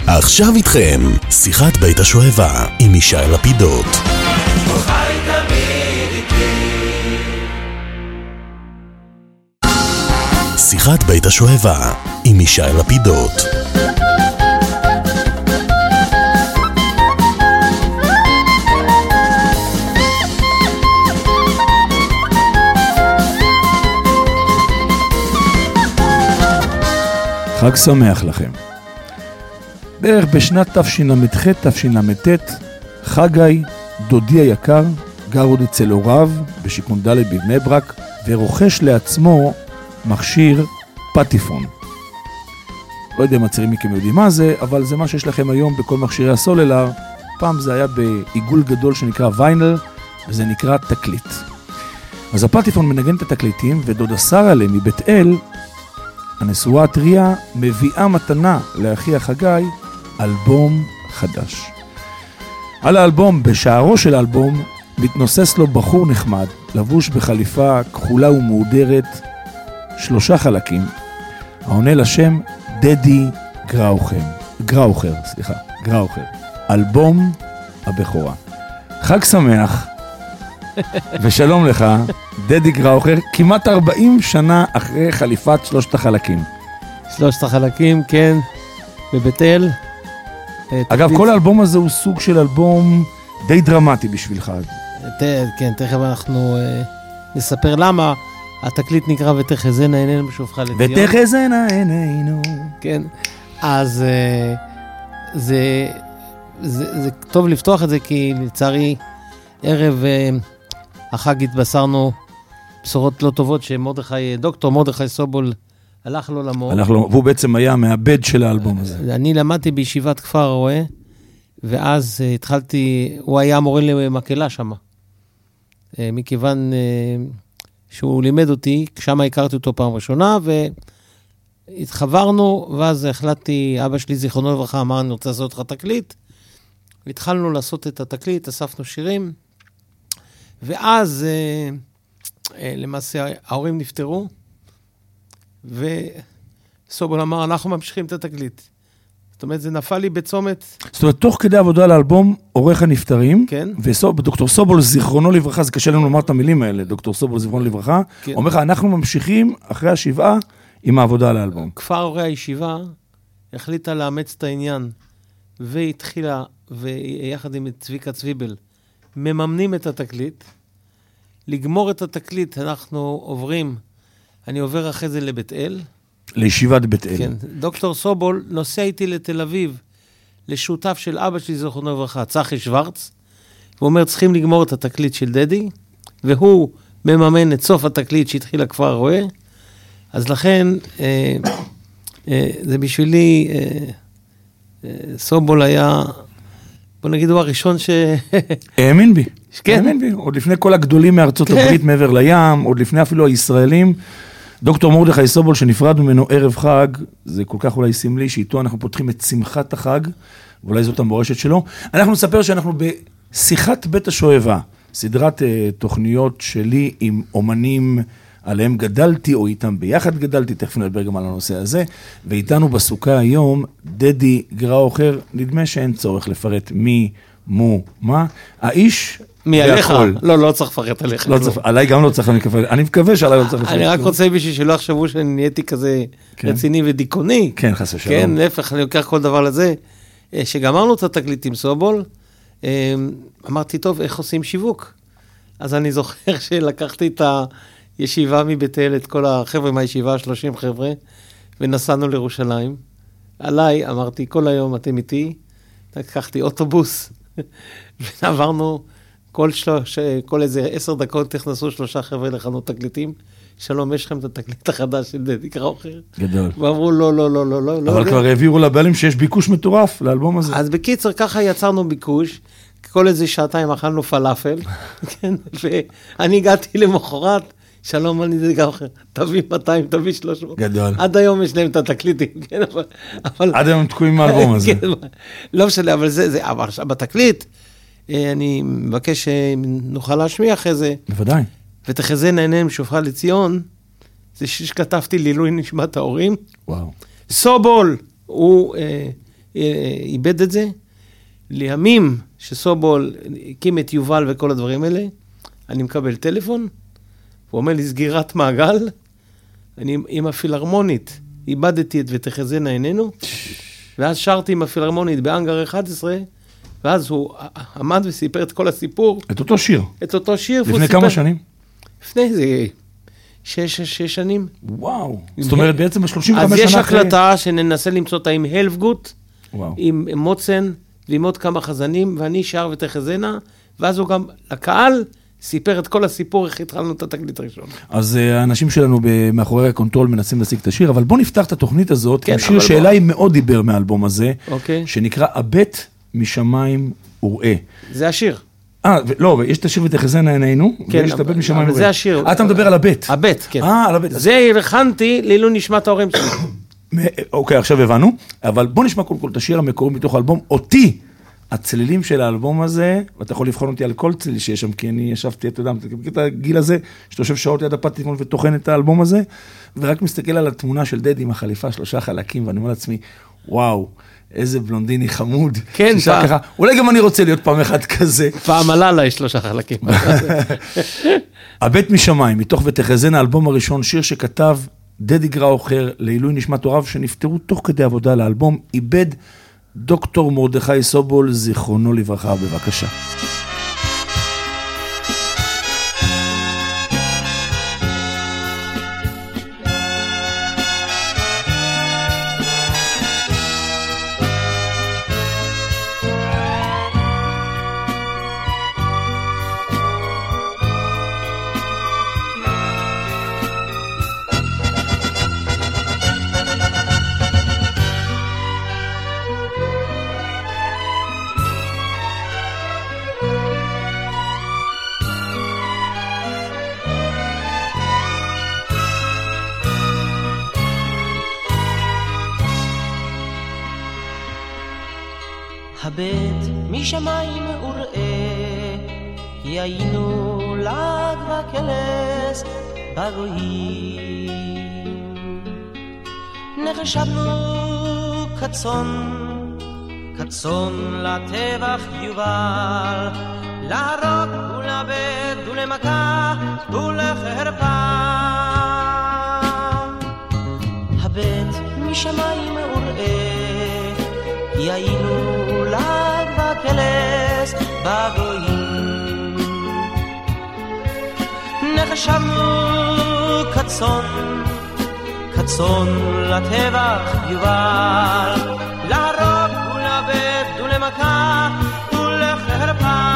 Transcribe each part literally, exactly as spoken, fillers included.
עכשיו איתכם, שיחת בית השואבה עם ישי לפידות. שיחת בית השואבה עם ישי לפידות. חג שמח לכם. בערך בשנת תשל"ח תשל"ט, חגי, דודי היקר, גר עוד אצל הוריו בשיכון ד' בבני ברק, ורוכש לעצמו מכשיר פטיפון. לא יודע אם הצעירים מכם יודעים מה זה, אבל זה מה שיש לכם היום בכל מכשירי הסוללר. פעם זה היה בעיגול גדול שנקרא ויינל, וזה נקרא תקליט. אז הפטיפון מנגן את התקליטים, ודודה שרה מבית אל, הנשואה הטריה, מביאה מתנה לאחי החגי אלבום חדש. על האלבום, בשערו של האלבום, מתנוסס לו בחור נחמד, לבוש בחליפה כחולה ומהודרת, שלושה חלקים, העונה לשם דדי גראוכר, גראוכר, סליחה, גראוכר. אלבום הבכורה. חג שמח, ושלום לך, דדי גראוכר, כמעט ארבעים שנה אחרי חליפת שלושת החלקים. שלושת החלקים, כן, בבית אל. אגב, כל האלבום הזה הוא סוג של אלבום די דרמטי בשבילך. כן, תכף אנחנו נספר למה התקליט נקרא ותחזינה עינינו בשובך לציון. ותחזינה עינינו. כן, אז זה, זה, זה טוב לפתוח את זה, כי לצערי ערב החג התבשרנו בשורות לא טובות שמרדכי, דוקטור מרדכי סובול הלך לו למור. הלך לו, והוא בעצם היה המעבד של האלבום הזה. אני למדתי בישיבת כפר הרואה, ואז התחלתי, הוא היה מורה למקהלה שם. מכיוון שהוא לימד אותי, שם הכרתי אותו פעם ראשונה, והתחברנו, ואז החלטתי, אבא שלי זיכרונו לברכה אמר, אני רוצה לעשות לך תקליט. התחלנו לעשות את התקליט, אספנו שירים, ואז למעשה ההורים נפטרו, וסובול אמר, אנחנו ממשיכים את התקליט. זאת אומרת, זה נפל לי בצומת. זאת אומרת, תוך כדי עבודה על האלבום, עורך הנפטרים, כן. ודוקטור סובול זיכרונו לברכה, זה קשה לנו לומר את המילים האלה, דוקטור סובול זיכרונו לברכה, כן. אומר לך, אנחנו ממשיכים אחרי השבעה עם העבודה על האלבום. כפר הורי הישיבה החליטה לאמץ את העניין, והתחילה, ויחד עם צביקה צביבל, מממנים את התקליט. לגמור את התקליט, אנחנו עוברים, אני עובר אחרי זה לבית אל. לישיבת בית אל. כן, דוקטור סובול נוסע איתי לתל אביב, לשותף של אבא שלי זכרונו לברכה, צחי שוורץ, הוא אומר, צריכים לגמור את התקליט של דדי, והוא מממן את סוף התקליט שהתחיל כבר רואה, אז לכן, אה, אה, זה בשבילי, אה, אה, סובול היה, בוא נגיד, הוא הראשון ש... האמין בי. כן. האמין בי. עוד לפני כל הגדולים מארצות הברית מעבר לים, עוד לפני אפילו הישראלים, דוקטור מרדכי סובול שנפרד ממנו ערב חג, זה כל כך אולי סמלי, שאיתו אנחנו פותחים את שמחת החג, ואולי זאת המורשת שלו. אנחנו נספר שאנחנו בשיחת בית השואבה, סדרת uh, תוכניות שלי עם אומנים עליהם גדלתי, או איתם ביחד גדלתי, תכף נדבר גם על הנושא הזה, ואיתנו בסוכה היום, דדי גראוכר, נדמה שאין צורך לפרט מי, מו, מה, האיש... מי עליך? לא, לא צריך לפרט עליך. עליי גם לא צריך לפרט, אני מקווה שעליי לא צריך לפרט. אני רק רוצה בשביל שלא יחשבו שאני נהייתי כזה רציני ודיכאוני. כן, חס ושלום. כן, להפך, אני לוקח כל דבר לזה. שגמרנו את התקליט עם סובול, אמרתי, טוב, איך עושים שיווק? אז אני זוכר שלקחתי את הישיבה מבית אל, את כל החבר'ה מהישיבה, שלושים חבר'ה, ונסענו לירושלים. עליי, אמרתי, כל היום אתם איתי, לקחתי אוטובוס, ועברנו... כל, שלוש, כל איזה עשר דקות תכנסו שלושה חבר'ה לחנות תקליטים, שלום, יש לכם את התקליט החדש של דדי גראוכר? גדול. ואמרו, לא, לא, לא, לא, לא. אבל לא כבר העבירו לבעלים שיש ביקוש מטורף לאלבום הזה. אז בקיצר, ככה יצרנו ביקוש, כל איזה שעתיים אכלנו פלאפל, כן, ואני הגעתי למחרת, שלום, אני דדי גראוכר, תביא מאתיים, תביא שלוש מאות. גדול. עד היום יש להם את התקליטים, כן, אבל... עד היום תקועים מהאלבום הזה. כן, לא משנה, אבל זה, זה, אבל בתקליט, אני מבקש שנוכל להשמיע אחרי זה. בוודאי. ותחזינה עינינו בשובך לציון, זה שכתבתי לעילוי נשמת ההורים. וואו. סובול, הוא אה, איבד את זה. לימים שסובול הקים את יובל וכל הדברים האלה, אני מקבל טלפון, הוא אומר לי, סגירת מעגל, אני עם הפילהרמונית, איבדתי את ותחזינה עינינו, ואז שרתי עם הפילהרמונית באנגר אחד עשרה, ואז הוא עמד וסיפר את כל הסיפור. את אותו שיר. את אותו שיר. לפני כמה שנים? לפני איזה שש, שש שנים. וואו. זאת אומרת, בעצם ב-שלושים וחמש שנה. אז יש אחרי... הקלטה שננסה למצוא אותה עם הלפגוט, וואו. עם מוצן, ועם עוד כמה חזנים, ואני שר ותחזינה, ואז הוא גם לקהל סיפר את כל הסיפור, איך התחלנו את התקליט הראשון. אז האנשים שלנו מאחורי הקונטרול מנסים להשיג את השיר, אבל בוא נפתח את התוכנית הזאת, כן, עם שיר שאליי בוא... מאוד דיבר מהאלבום הזה, אוקיי. שנקרא הבט משמיים וראה. זה השיר. אה, לא, יש את השיר ותחזינה עינינו, כן, ויש את הבט משמיים וראה. זה השיר. אה, אתה מדבר על הבט. הבט, כן. אה, על הבט. זה הלחנתי לעילוי נשמת ההורים שלי. אוקיי, עכשיו הבנו, אבל בוא נשמע קודם כל את השיר המקורי מתוך האלבום, אותי. הצלילים של האלבום הזה, ואתה יכול לבחון אותי על כל צליל שיש שם, כי אני ישבתי, אתה יודע, אתה מכיר את הגיל הזה, שאתה יושב שעות ליד הפטיפון ותוכן את האלבום הזה, ורק מסתכל על התמונה של דדי עם החליפה, שלושה חלקים, ואני אומר לעצמי, וואו, איזה בלונדיני חמוד. כן, פעם. ככה, אולי גם אני רוצה להיות פעם אחד כזה. פעם עלה לה שלושה חלקים. הבט משמיים, מתוך ותחזינה, האלבום הראשון, שיר שכתב דדי גראוכר, לעילוי נשמת הוריו, שנפטרו תוך כדי עבודה לאלבום, איבד דוקטור מרדכי סובול, זיכרונו לברכה, בבקשה. הבט משמיים וראה, כי היינו לג וקלס בגויים. נחשבנו כצאן, כצאן לטבח יובל, להרוג ולאבד ולמכה ולחרפה. הבט משמיים וראה, כי היינו לג וקלס בגויים. נחשבנו כצאן, כצאן לטבח יובל, להרוג ולאבד ולמכה ולחרפה.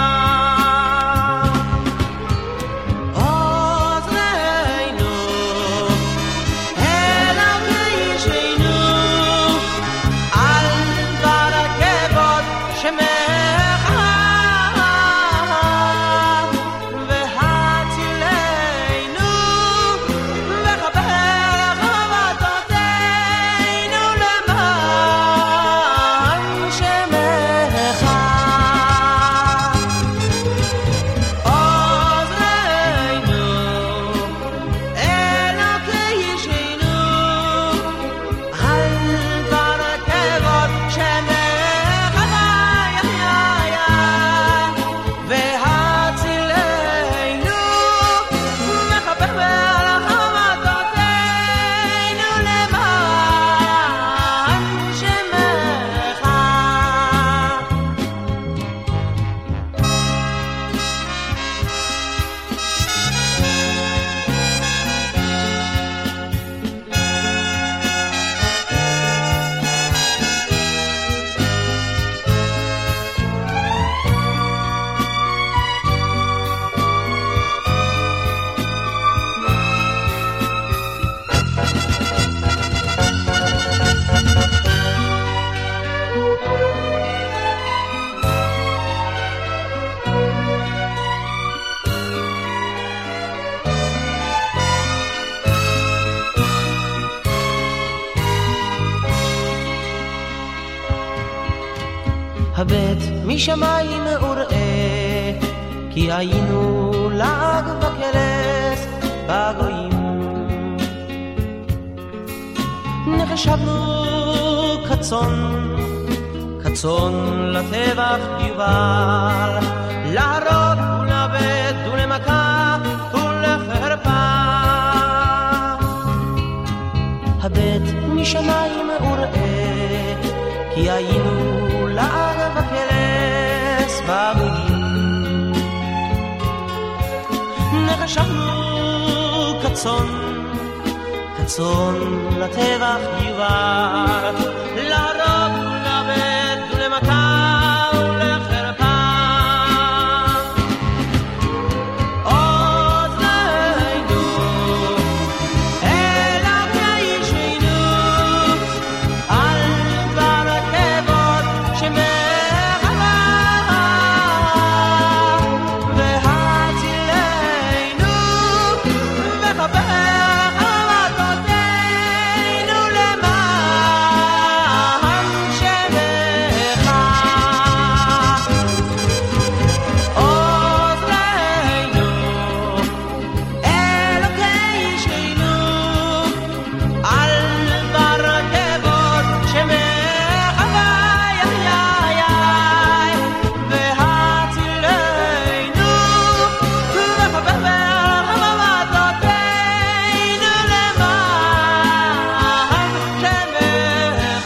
הבט משמיים וראה, כי היינו לג וקלס בגויים. נחשבנו כצאן, כצאן לטבח יובל, להרוג ולאבד ולמכה ולחרפה. הבט משמיים וראה, כי היינו לעג וקרס בגויים. נחשבנו כצאן, כצאן לטבח יובל, להרוג ולאבד ולמכה ולחרפה. עוזרנו אל הקיישנו, על דבר כבוד שמחווה, והצילנו וחבר חמתותינו למען שמך. עוזרנו אלוקי שנו, על דבר כבוד שמחווה, והצילנו וחבר חמתותינו למען שמך,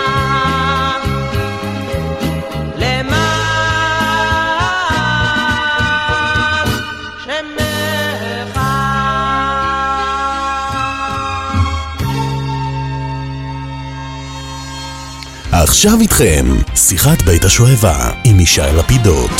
למען שמך. עכשיו איתכם, שיחת בית השואבה עם ישי לפידות.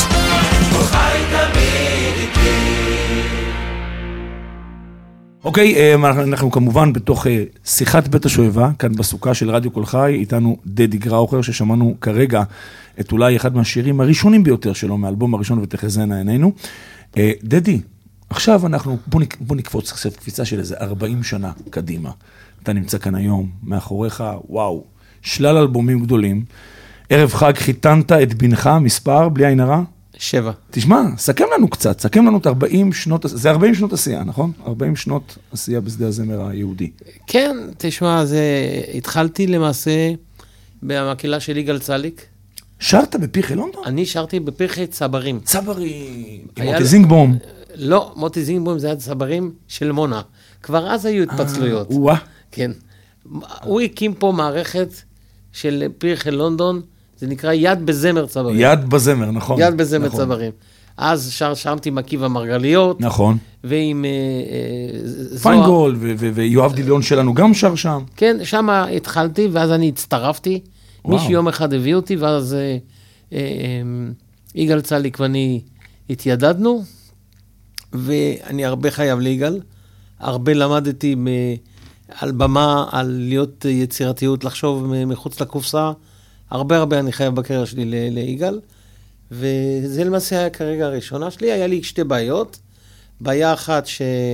אוקיי, אנחנו כמובן בתוך שיחת בית השואבה, כאן בסוכה של רדיו כל חי, איתנו דדי גראוכר, ששמענו כרגע את אולי אחד מהשירים הראשונים ביותר שלו, מאלבום הראשון ותחזינה עינינו. דדי, עכשיו אנחנו, בוא, נק, בוא נקפוץ עכשיו קפיצה של איזה ארבעים שנה קדימה. אתה נמצא כאן היום, מאחוריך, וואו, שלל אלבומים גדולים. ערב חג חיתנת את בנך, מספר, בלי עין הרע? שבע. תשמע, סכם לנו קצת, סכם לנו את ארבעים שנות, זה ארבעים שנות עשייה, נכון? ארבעים שנות עשייה בשדה הזמר היהודי. כן, תשמע, זה... התחלתי למעשה במקהלה של יגאל צליק. שרת בפרחי לונדון? אני שרתי בפרחי צברים. צברי, עם היה- מוטי זינגבום. לא, מוטי זינגבום זה היה צברים של מונה. כבר אז היו התפצלויות. וואה. כן. הוא הקים פה מערכת של פרחי לונדון, זה נקרא יד בזמר צברים. יד בזמר, נכון. יד בזמר נכון. צברים. אז שר, שרתי עם עקיבא מרגליות, נכון. ועם אה, אה, זוהר. פיינגולד ו- ו- ויואב דליון שלנו גם שר שם. כן, שם התחלתי, ואז אני הצטרפתי. וואו. מישהו יום אחד הביא אותי, ואז אה, אה, יגאל צליק ואני התיידדנו, ואני הרבה חייב ליגאל. הרבה למדתי מ- על במה, על להיות יצירתיות, לחשוב מחוץ לקופסה. הרבה הרבה אני חייב בקריירה שלי ל- ליגאל. וזה למעשה היה כרגע הראשונה שלי. היה לי שתי בעיות. בעיה אחת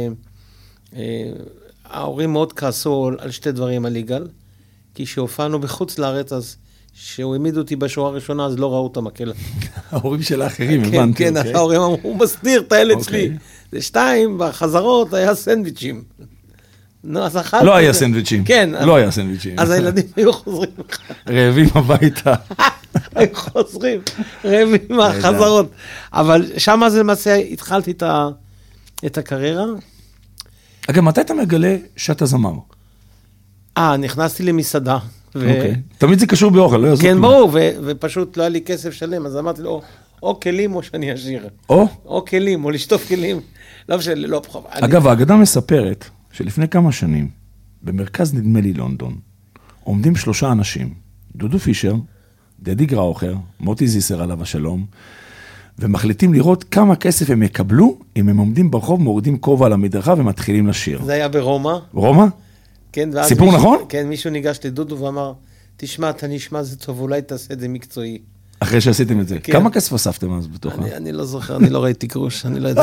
שההורים מאוד כעסו על שתי דברים על יגאל, כי שהופענו בחוץ לארץ, אז שהוא העמיד אותי בשורה הראשונה, אז לא ראו את המקהלה. ההורים של האחרים, כן, הבנתי. כן, אוקיי. ההורים אמרו, הוא מסתיר את הילד אוקיי. שלי. זה שתיים, בחזרות היה סנדוויצ'ים. נו, אז אכלתי. לא היה סנדוויצ'ים. כן. לא היה סנדוויצ'ים. אז הילדים היו חוזרים, רעבים הביתה. היו חוזרים, רעבים מהחזרות. אבל שם זה למעשה, התחלתי את ה- את הקריירה. אגב, מתי אתה מגלה שאתה זמר? אה, נכנסתי למסעדה. ו- אוקיי. תמיד זה קשור באוכל, לא יעזור. כן, כלום. ברור, ו- ופשוט לא היה לי כסף שלם, אז אמרתי לו, או כלים או שאני אשיר. או, או כלים, או לשטוף כלים. לא משנה, לא פחות. אגב, האגדה מספרת שלפני כמה שנים, במרכז נדמה לי לונדון, עומדים שלושה אנשים, דודו פישר, דדי גראוכר, מוטי זיסר עליו השלום, ומחליטים לראות כמה כסף הם יקבלו, אם הם עומדים ברחוב, מורידים כובע על המדרכה ומתחילים לשיר. זה היה ברומא. רומא? כן, ואז סיפור מישהו, נכון? כן, מישהו ניגש לדודו ואמר, תשמע, אתה נשמע זה טוב, אולי תעשה את זה מקצועי. אחרי שעשיתם את זה. כן. כמה כסף אספתם אז בתוכה? אני, אני לא זוכר, אני לא ראיתי גרוש, אני לא יודע.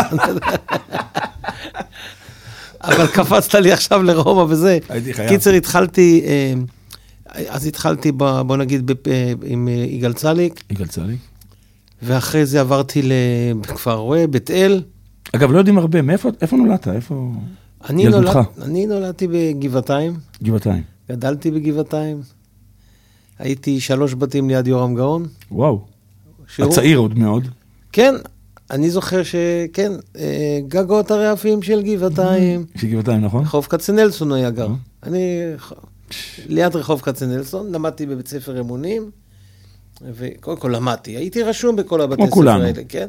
אבל קפצת לי עכשיו לרומא וזה. הייתי חייב. קיצר, התחלתי, אה, אז התחלתי, ב- בוא נגיד, בפ- אה, עם אה, יגאל צליק, יגאל צליק. ואחרי זה עברתי לכפר רואה, בית אל. אגב, לא יודעים הרבה, מאיפה איפה נולדת? איפה אני, ילדותך? נולד, אני נולדתי בגבעתיים, גבעתיים. גדלתי בגבעתיים. הייתי שלוש בתים ליד יורם גאון. וואו, שהוא- הצעיר עוד מאוד. כן, אני זוכר שכן, אה, גגות הרעפים של גבעתיים, של גבעתיים, נכון? רחוב כצנלסון היה גר. אה. אני ליד רחוב כצנלסון, למדתי בבית ספר אמונים, וקודם כל למדתי, הייתי רשום בכל הבתי כמו ספר כולנו. האלה, כן?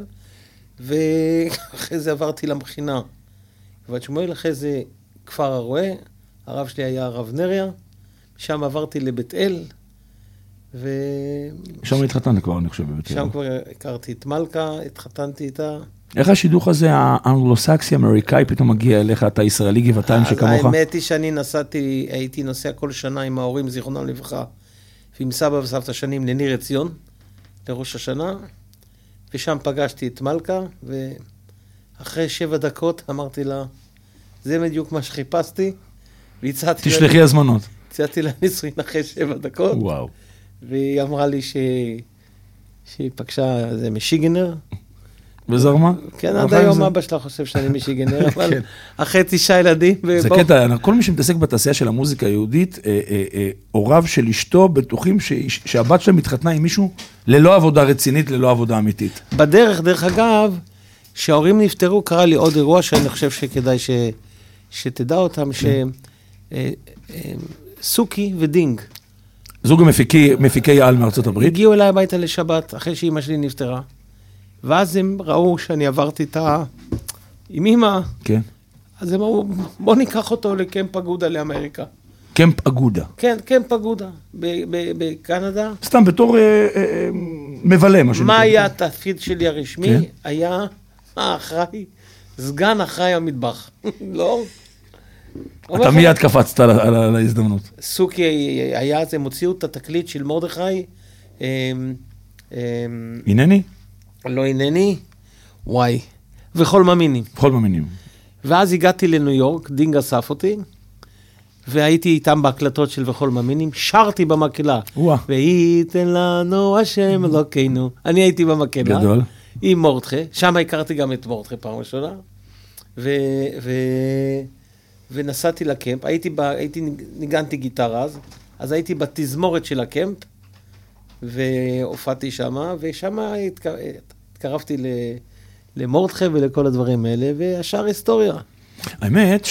ואחרי זה עברתי למכינה. גבעת שמואל, אחרי זה כפר הרועה, הרב שלי היה הרב נריה, שם עברתי לבית אל, ושם שם התחתנת כבר, אני חושב, בבית אל. כבר הכרתי את מלכה, התחתנתי איתה. איך השידוך הזה, האנגלוסקסי, האמריקאי, פתאום מגיע אליך, אתה ישראלי גבעתיים שכמוך? אז האמת היא שאני נסעתי, הייתי נוסע כל שנה עם ההורים, זיכרונם לברכה, ועם סבא וסבתא שנים לניר עציון, לראש השנה, ושם פגשתי את מלכה, ואחרי שבע דקות אמרתי לה, זה בדיוק מה שחיפשתי, והצעתי לה, תשלחי הזמנות. הצעתי לה נישואין אחרי שבע דקות, וואו. והיא אמרה לי ש... שהיא פגשה איזה משיגנר, וזרמה? כן, עד היום אבא שלה חושב שאני משיגנר, אבל כן. אחרי תשעה ילדים, זה ובוא- קטע, כל מי שמתעסק בתעשייה של המוזיקה היהודית, אה, אה, אה, הוריו של אשתו בטוחים שאיש- שהבת שלהם מתחתנה עם מישהו ללא עבודה רצינית, ללא עבודה אמיתית. בדרך, דרך אגב, כשההורים נפטרו, קרה לי עוד אירוע שאני חושב שכדאי ש... שתדע אותם, ש... אה, אה, סוכי ודינג זוג המפיקי, מפיקי על מארצות הברית. הגיעו אליי הביתה לשבת, אחרי שאמא שלי נפטרה, ואז הם ראו שאני עברתי את ה... עם אמא, כן. אז הם אמרו, בוא ניקח אותו לקמפ אגודה לאמריקה. קמפ אגודה. כן, קמפ אגודה, ב- ב- בקנדה. סתם בתור אה, אה, אה, מבלה, מה שנקרא. מה היה התפקיד שלי הרשמי? כן. היה האחראי, סגן אחראי המטבח. לא? אתה מיד קפצת על, על, על ההזדמנות. סוכי היה, אז הם הוציאו את התקליט של מרדכי, אמ, אמ, הנני? לא הנני, וואי, וכל מאמינים. בכל מאמינים. ואז הגעתי לניו יורק, דינג אסף אותי, והייתי איתם בהקלטות של וכל מאמינים, שרתי במקהלה. וואה. וייתן לנו השם אלוקינו. אני הייתי במקהלה. גדול. עם מורדכי, שם הכרתי גם את מורדכי פעם ראשונה, ו... ו... ונסעתי לקמפ, הייתי, ב... הייתי, ניגנתי גיטרה אז, אז הייתי בתזמורת של הקמפ, והופעתי שמה, ושמה התק... התקרבתי ל... למורדכי ולכל הדברים האלה, והשאר היסטוריה. האמת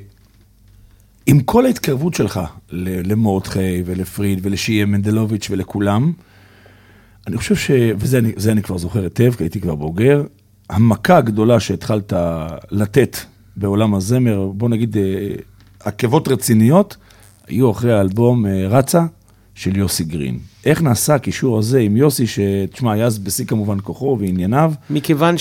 שעם כל ההתקרבות שלך ל- למורדכי ולפריד ולשיהיה מנדלוביץ' ולכולם, אני חושב ש... וזה אני, זה אני כבר זוכר היטב, כי הייתי כבר בוגר, המכה הגדולה שהתחלת לתת בעולם הזמר, בוא נגיד, אה, עקבות רציניות, היו אחרי האלבום אה, רצה של יוסי גרין. איך נעשה הקישור הזה עם יוסי, שתשמע, היה אז בשיא כמובן כוחו וענייניו? מכיוון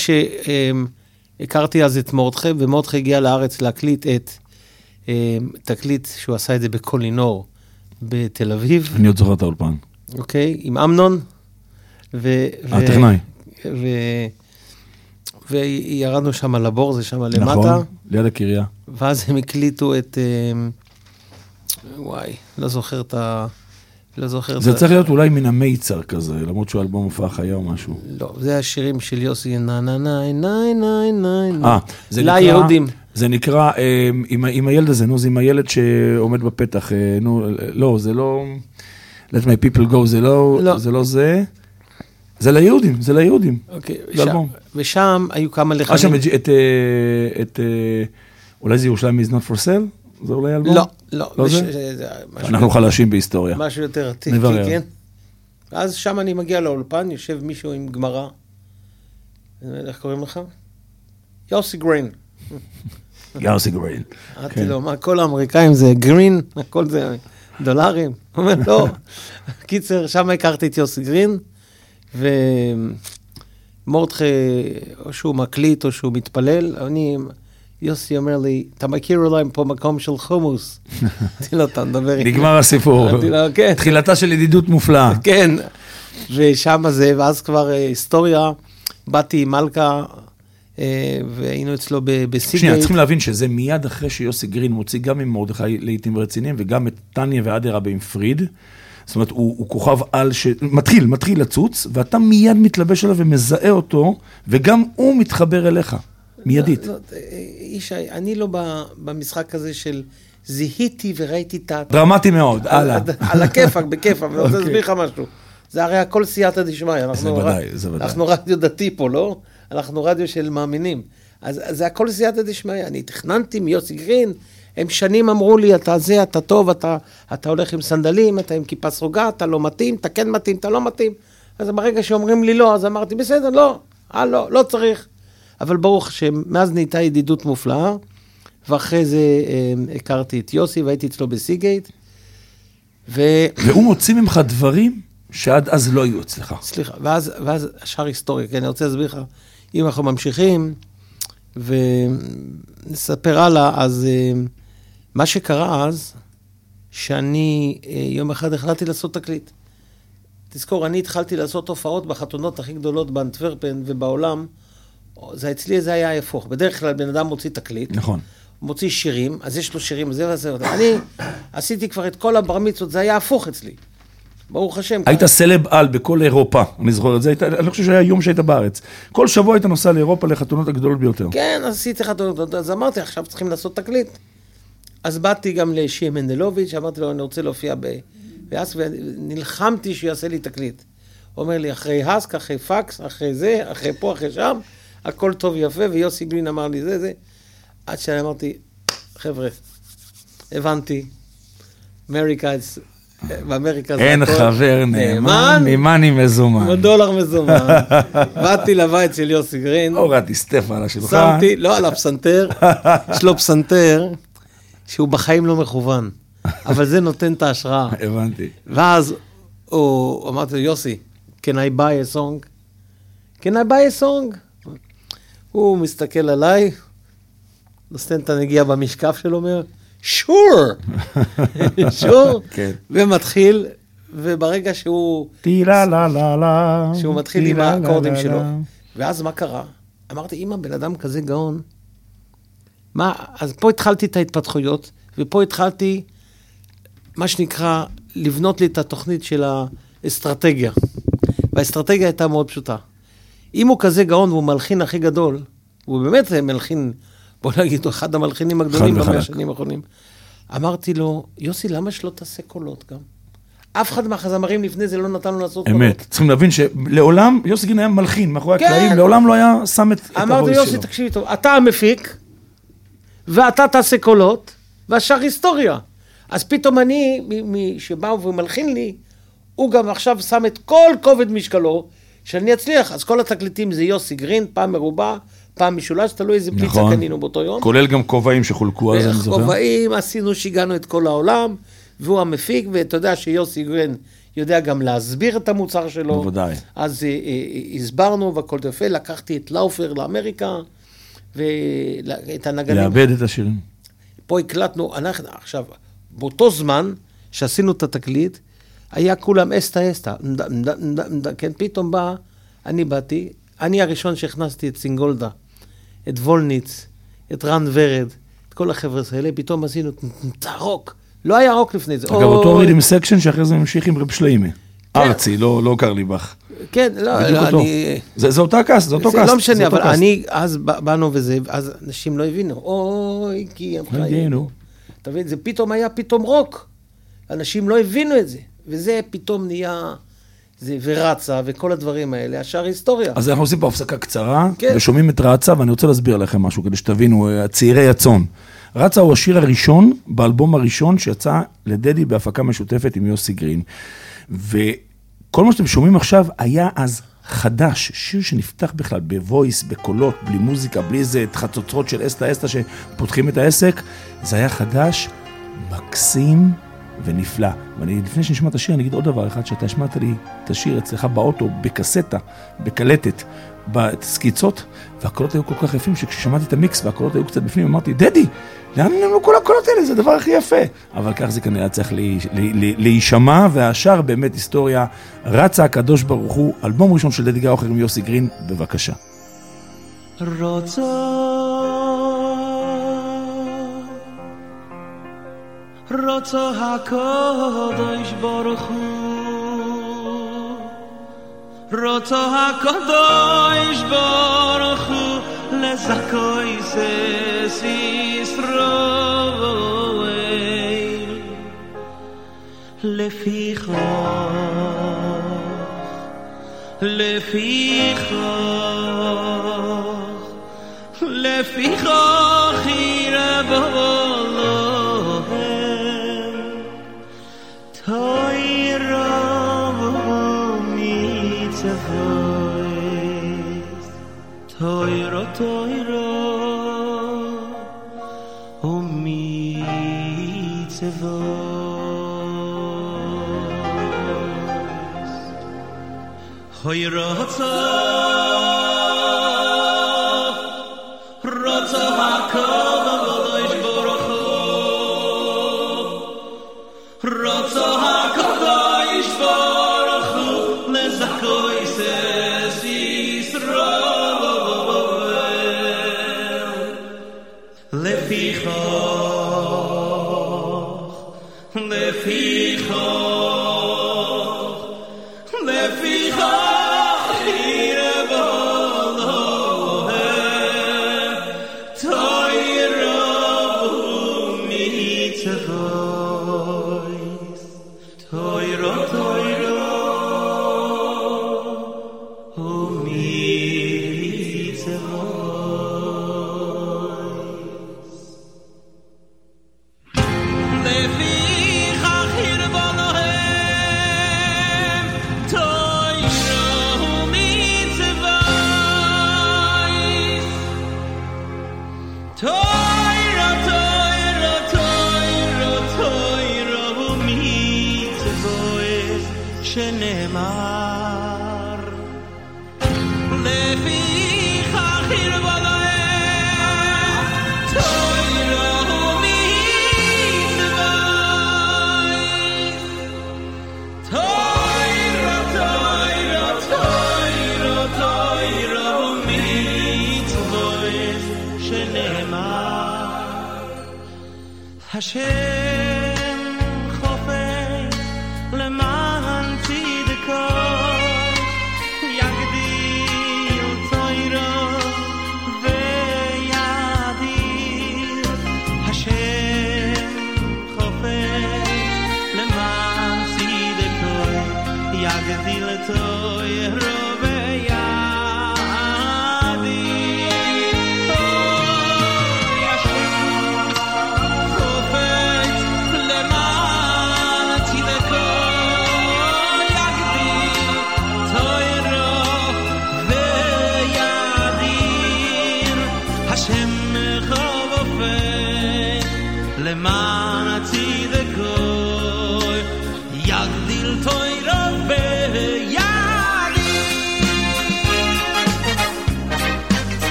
שהכרתי אז את מורדכי, ומורדכי הגיע לארץ להקליט את אה, תקליט שהוא עשה את זה בקולינור בתל אביב, אני עוד זוכר את האולפן. אוקיי? עם אמנון. ו- ו- הטכנאי. ו- וירדנו שם לבור, זה שם למטה, נכון, ליד הקריה. ואז הם הקליטו את... אה, וואי, לא זוכר את ה... לא זוכר את זה ה... צריך להיות אולי מן המיצר כזה, למרות שהוא אלבום הופעה חיה או משהו. לא, זה השירים של יוסי, נה נה נה נה נה נה נה. אה, זה נקרא... ליהודים. זה נקרא, אה, עם, עם הילד הזה, נו, זה עם הילד שעומד בפתח, אה, נו, לא, זה לא... Let my people go, זה לא, לא. זה לא זה. זה ליהודים, זה ליהודים. אוקיי, זה אלבום. ושם היו כמה אה, שם לחנים. את, את, אה, את, אה, אולי זה ירושלים is not for sale? זה אולי אלבום? לא, לא. לא וש- זה? זה- זה משהו- אנחנו חלשים בהיסטוריה. משהו יותר עתיק, נברר. כן. ואז שם אני מגיע לאולפן, יושב מישהו עם גמרא. אני אומר, איך קוראים לך? יוסי גרין. יוסי גרין. אמרתי כן. לו, מה, כל האמריקאים זה גרין? הכל זה דולרים? הוא אומר, לא. קיצר, שם הכרתי את יוסי גרין, ומורדכי, או שהוא מקליט או שהוא מתפלל, אני, יוסי אומר לי, אתה מכיר אולי פה מקום של חומוס? אמרתי לו, אתה מדבר איתי. נגמר הסיפור. אמרתי לו, כן. תחילתה של ידידות מופלאה. כן, ושם זה, ואז כבר אה, היסטוריה, באתי עם מלכה, אה, והיינו אצלו ב- בסיגייט. שנייה, צריכים להבין שזה מיד אחרי שיוסי גרין מוציא גם עם מרדכי לעיתים רציניים, וגם את טניה ואדרה עם פריד. זאת אומרת, הוא, הוא כוכב על שמתחיל, מתחיל לצוץ, ואתה מיד מתלבש עליו ומזהה אותו, וגם הוא מתחבר אליך, מיידית. לא, לא, ישי, אני לא ב- במשחק הזה של זיהיתי וראיתי את ה... דרמטי מאוד, הלאה. על הכיפק, בכיפק, אני רוצה להסביר לך משהו. זה הרי הכל סייעתא דשמיא. זה ודאי, זה ודאי. אנחנו רדיו דתי פה, לא? אנחנו רדיו של מאמינים. אז זה הכל סייעתא דשמיא. אני תכננתי מיוסי גרין, הם שנים אמרו לי, אתה זה, אתה טוב, אתה, אתה הולך עם סנדלים, אתה עם כיפה סרוגה, אתה לא מתאים, אתה כן מתאים, אתה לא מתאים. אז ברגע שאומרים לי לא, אז אמרתי, בסדר, לא, אה, לא, לא צריך. אבל ברוך שמאז נהייתה ידידות מופלאה, ואחרי זה אה, הכרתי את יוסי, והייתי אצלו בסיגייט, ו... והוא מוציא ממך דברים שעד אז לא היו אצלך. סליחה, ואז, ואז השאר היסטוריה, כי אני רוצה להסביר לך, אם אנחנו ממשיכים, ונספר הלאה, אז מה שקרה אז, שאני יום אחד החלטתי לעשות תקליט. תזכור, אני התחלתי לעשות הופעות בחתונות הכי גדולות באנטוורפן ובעולם, זה אצלי זה היה הפוך. בדרך כלל בן אדם מוציא תקליט, נכון. מוציא שירים, אז יש לו שירים, זה וזה. אני עשיתי כבר את כל הבר מצוות, זה היה הפוך אצלי. ברוך השם. היית סלב על בכל אירופה, אני זוכר את זה, אני לא חושב שהיה יום שהיית בארץ. כל שבוע היית נוסע לאירופה לחתונות הגדולות ביותר. כן, אז עשיתי חתונות, אז אמרתי, עכשיו צריכים לעשות תקליט. אז באתי גם לשי מנדלוביץ', אמרתי לו, אני רוצה להופיע בהאסק, ונלחמתי שהוא יעשה לי תקליט. הוא אומר לי, אחרי האסק, אחרי פקס, אחרי זה, אחרי פה, אחרי שם, הכל טוב יפה, ויוסי גרין אמר לי זה, זה. עד שאני אמרתי, חבר'ה, הבנתי, אמריקה, באמריקה זה אין חבר נאמן, ממני מזומן. דולר מזומן. באתי לבית של יוסי גרין. הורדתי סטפה על השולחן. שמתי, לא על הפסנתר, יש לו פסנתר, שהוא בחיים לא מכוון, אבל זה נותן את ההשראה. הבנתי. ואז הוא אמרתי לו, יוסי, can I buy a song? can I buy a song? הוא מסתכל עליי, נוסטן את הנגיעה במשקף שלו, אומר, sure, sure, ומתחיל, וברגע שהוא, שהוא מתחיל עם האקורדים שלו, ואז מה קרה? אמרתי, אם הבן אדם כזה גאון, מה, אז פה התחלתי את ההתפתחויות, ופה התחלתי, מה שנקרא, לבנות לי את התוכנית של האסטרטגיה, והאסטרטגיה הייתה מאוד פשוטה. אם הוא כזה גאון והוא מלחין הכי גדול, הוא באמת מלחין, בוא נגיד, הוא אחד המלחינים הגדולים במאה שנים האחרונים. אמרתי לו, יוסי, למה שלא תעשה קולות גם? אף אחד מהחזמרים לפני זה לא נתן לו לעשות קולות. אמת, צריכים להבין שלעולם, יוסי גרין היה מלחין, מאחורי הקלעים, לעולם לא היה שם את הרויס שלו. אמרתי, יוסי, תקשיבי טוב, אתה המפיק, ואתה תעשה קולות, והשאר היסטוריה. אז פתאום אני, שבאו ומלחין לי, הוא גם עכשיו שם את כל כובד משקלו, שאני אצליח. אז כל התקליטים זה יוסי גרין, פעם מרובע, פעם משולש, תלוי איזה פיצה נכון. קנינו באותו יום. כולל גם כובעים שחולקו אז, אני זוכר. כובעים, עשינו, שיגענו את כל העולם, והוא המפיק, ואתה יודע שיוסי גרין יודע גם להסביר את המוצר שלו. בוודאי. אז אה, אה, הסברנו, והכל תפה, לקחתי את לאופר לאמריקה, ואת הנגנים. לאבד את השירים. פה הקלטנו, אנחנו, עכשיו, באותו זמן שעשינו את התקליט, היה כולם אסטה אסטה, כן, פתאום בא, אני באתי, אני הראשון שהכנסתי את סינגולדה, את וולניץ, את רן ורד, את כל החבר'ה האלה, פתאום עשינו את הרוק, לא היה רוק לפני זה. אגב, אותו רידים סקשן שאחרי זה ממשיך עם רב שליימי, ארצי, לא קרליבך. כן, לא, אני... זה אותה קאסט, זה אותו קאסט. לא משנה, אבל אני, אז באנו וזה, אז אנשים לא הבינו, אוי, כי הם חיינו. אתה מבין, זה פתאום היה פתאום רוק, אנשים לא הבינו את זה. וזה פתאום נהיה, זה ורצה, וכל הדברים האלה, השאר היסטוריה. אז אנחנו עושים פה הפסקה קצרה, כן. ושומעים את רצה, ואני רוצה להסביר לכם משהו, כדי שתבינו, הצעירי הצאן. רצה הוא השיר הראשון, באלבום הראשון, שיצא לדדי בהפקה משותפת עם יוסי גרין. וכל מה שאתם שומעים עכשיו, היה אז חדש, שיר שנפתח בכלל בוויס, בקולות, בלי מוזיקה, בלי איזה חצוצרות של אסטה אסטה, שפותחים את העסק. זה היה חדש, מקסים, ונפלא. ואני, לפני שנשמע את השיר, אני אגיד עוד דבר אחד, שאתה השמעת לי את השיר אצלך באוטו, בקסטה, בקלטת, בסקיצות, והקולות היו כל כך יפים, שכששמעתי את המיקס והקולות היו קצת בפנים, אמרתי, דדי, לאן נעלמו כל הקולות האלה? זה הדבר הכי יפה. אבל כך זה כנראה צריך לי, לי, לי, להישמע, והשאר באמת היסטוריה, רצה הקדוש ברוך הוא, אלבום ראשון של דדי גאוכר עם יוסי גרין, בבקשה. רצה רצה הקדוש ברוך הוא רצה הקדוש ברוך הוא לזכוי סס ישראל לפיך לפיך לפיך חירה בעולם תוירה ומיצבויס תוירה תוירה ומיצבויס hoy rotsa rotsa hakadosh baruch rotsa hakadosh baruch lezakoy ses Yisrael leficha leficha leficha Hashem chofei leman tzidkoi yagdil toiro veyadir Hashem chofei leman tzidkoi yagdil toiro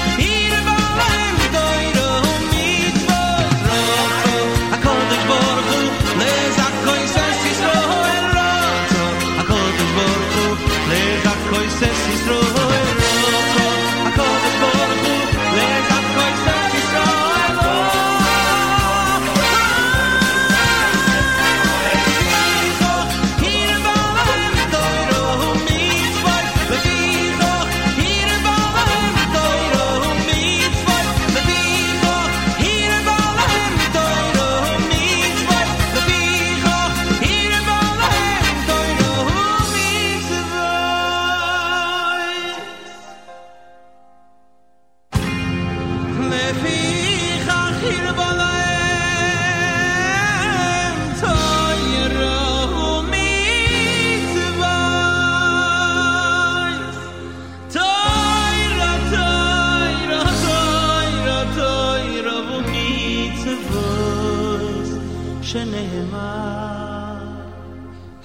Baruch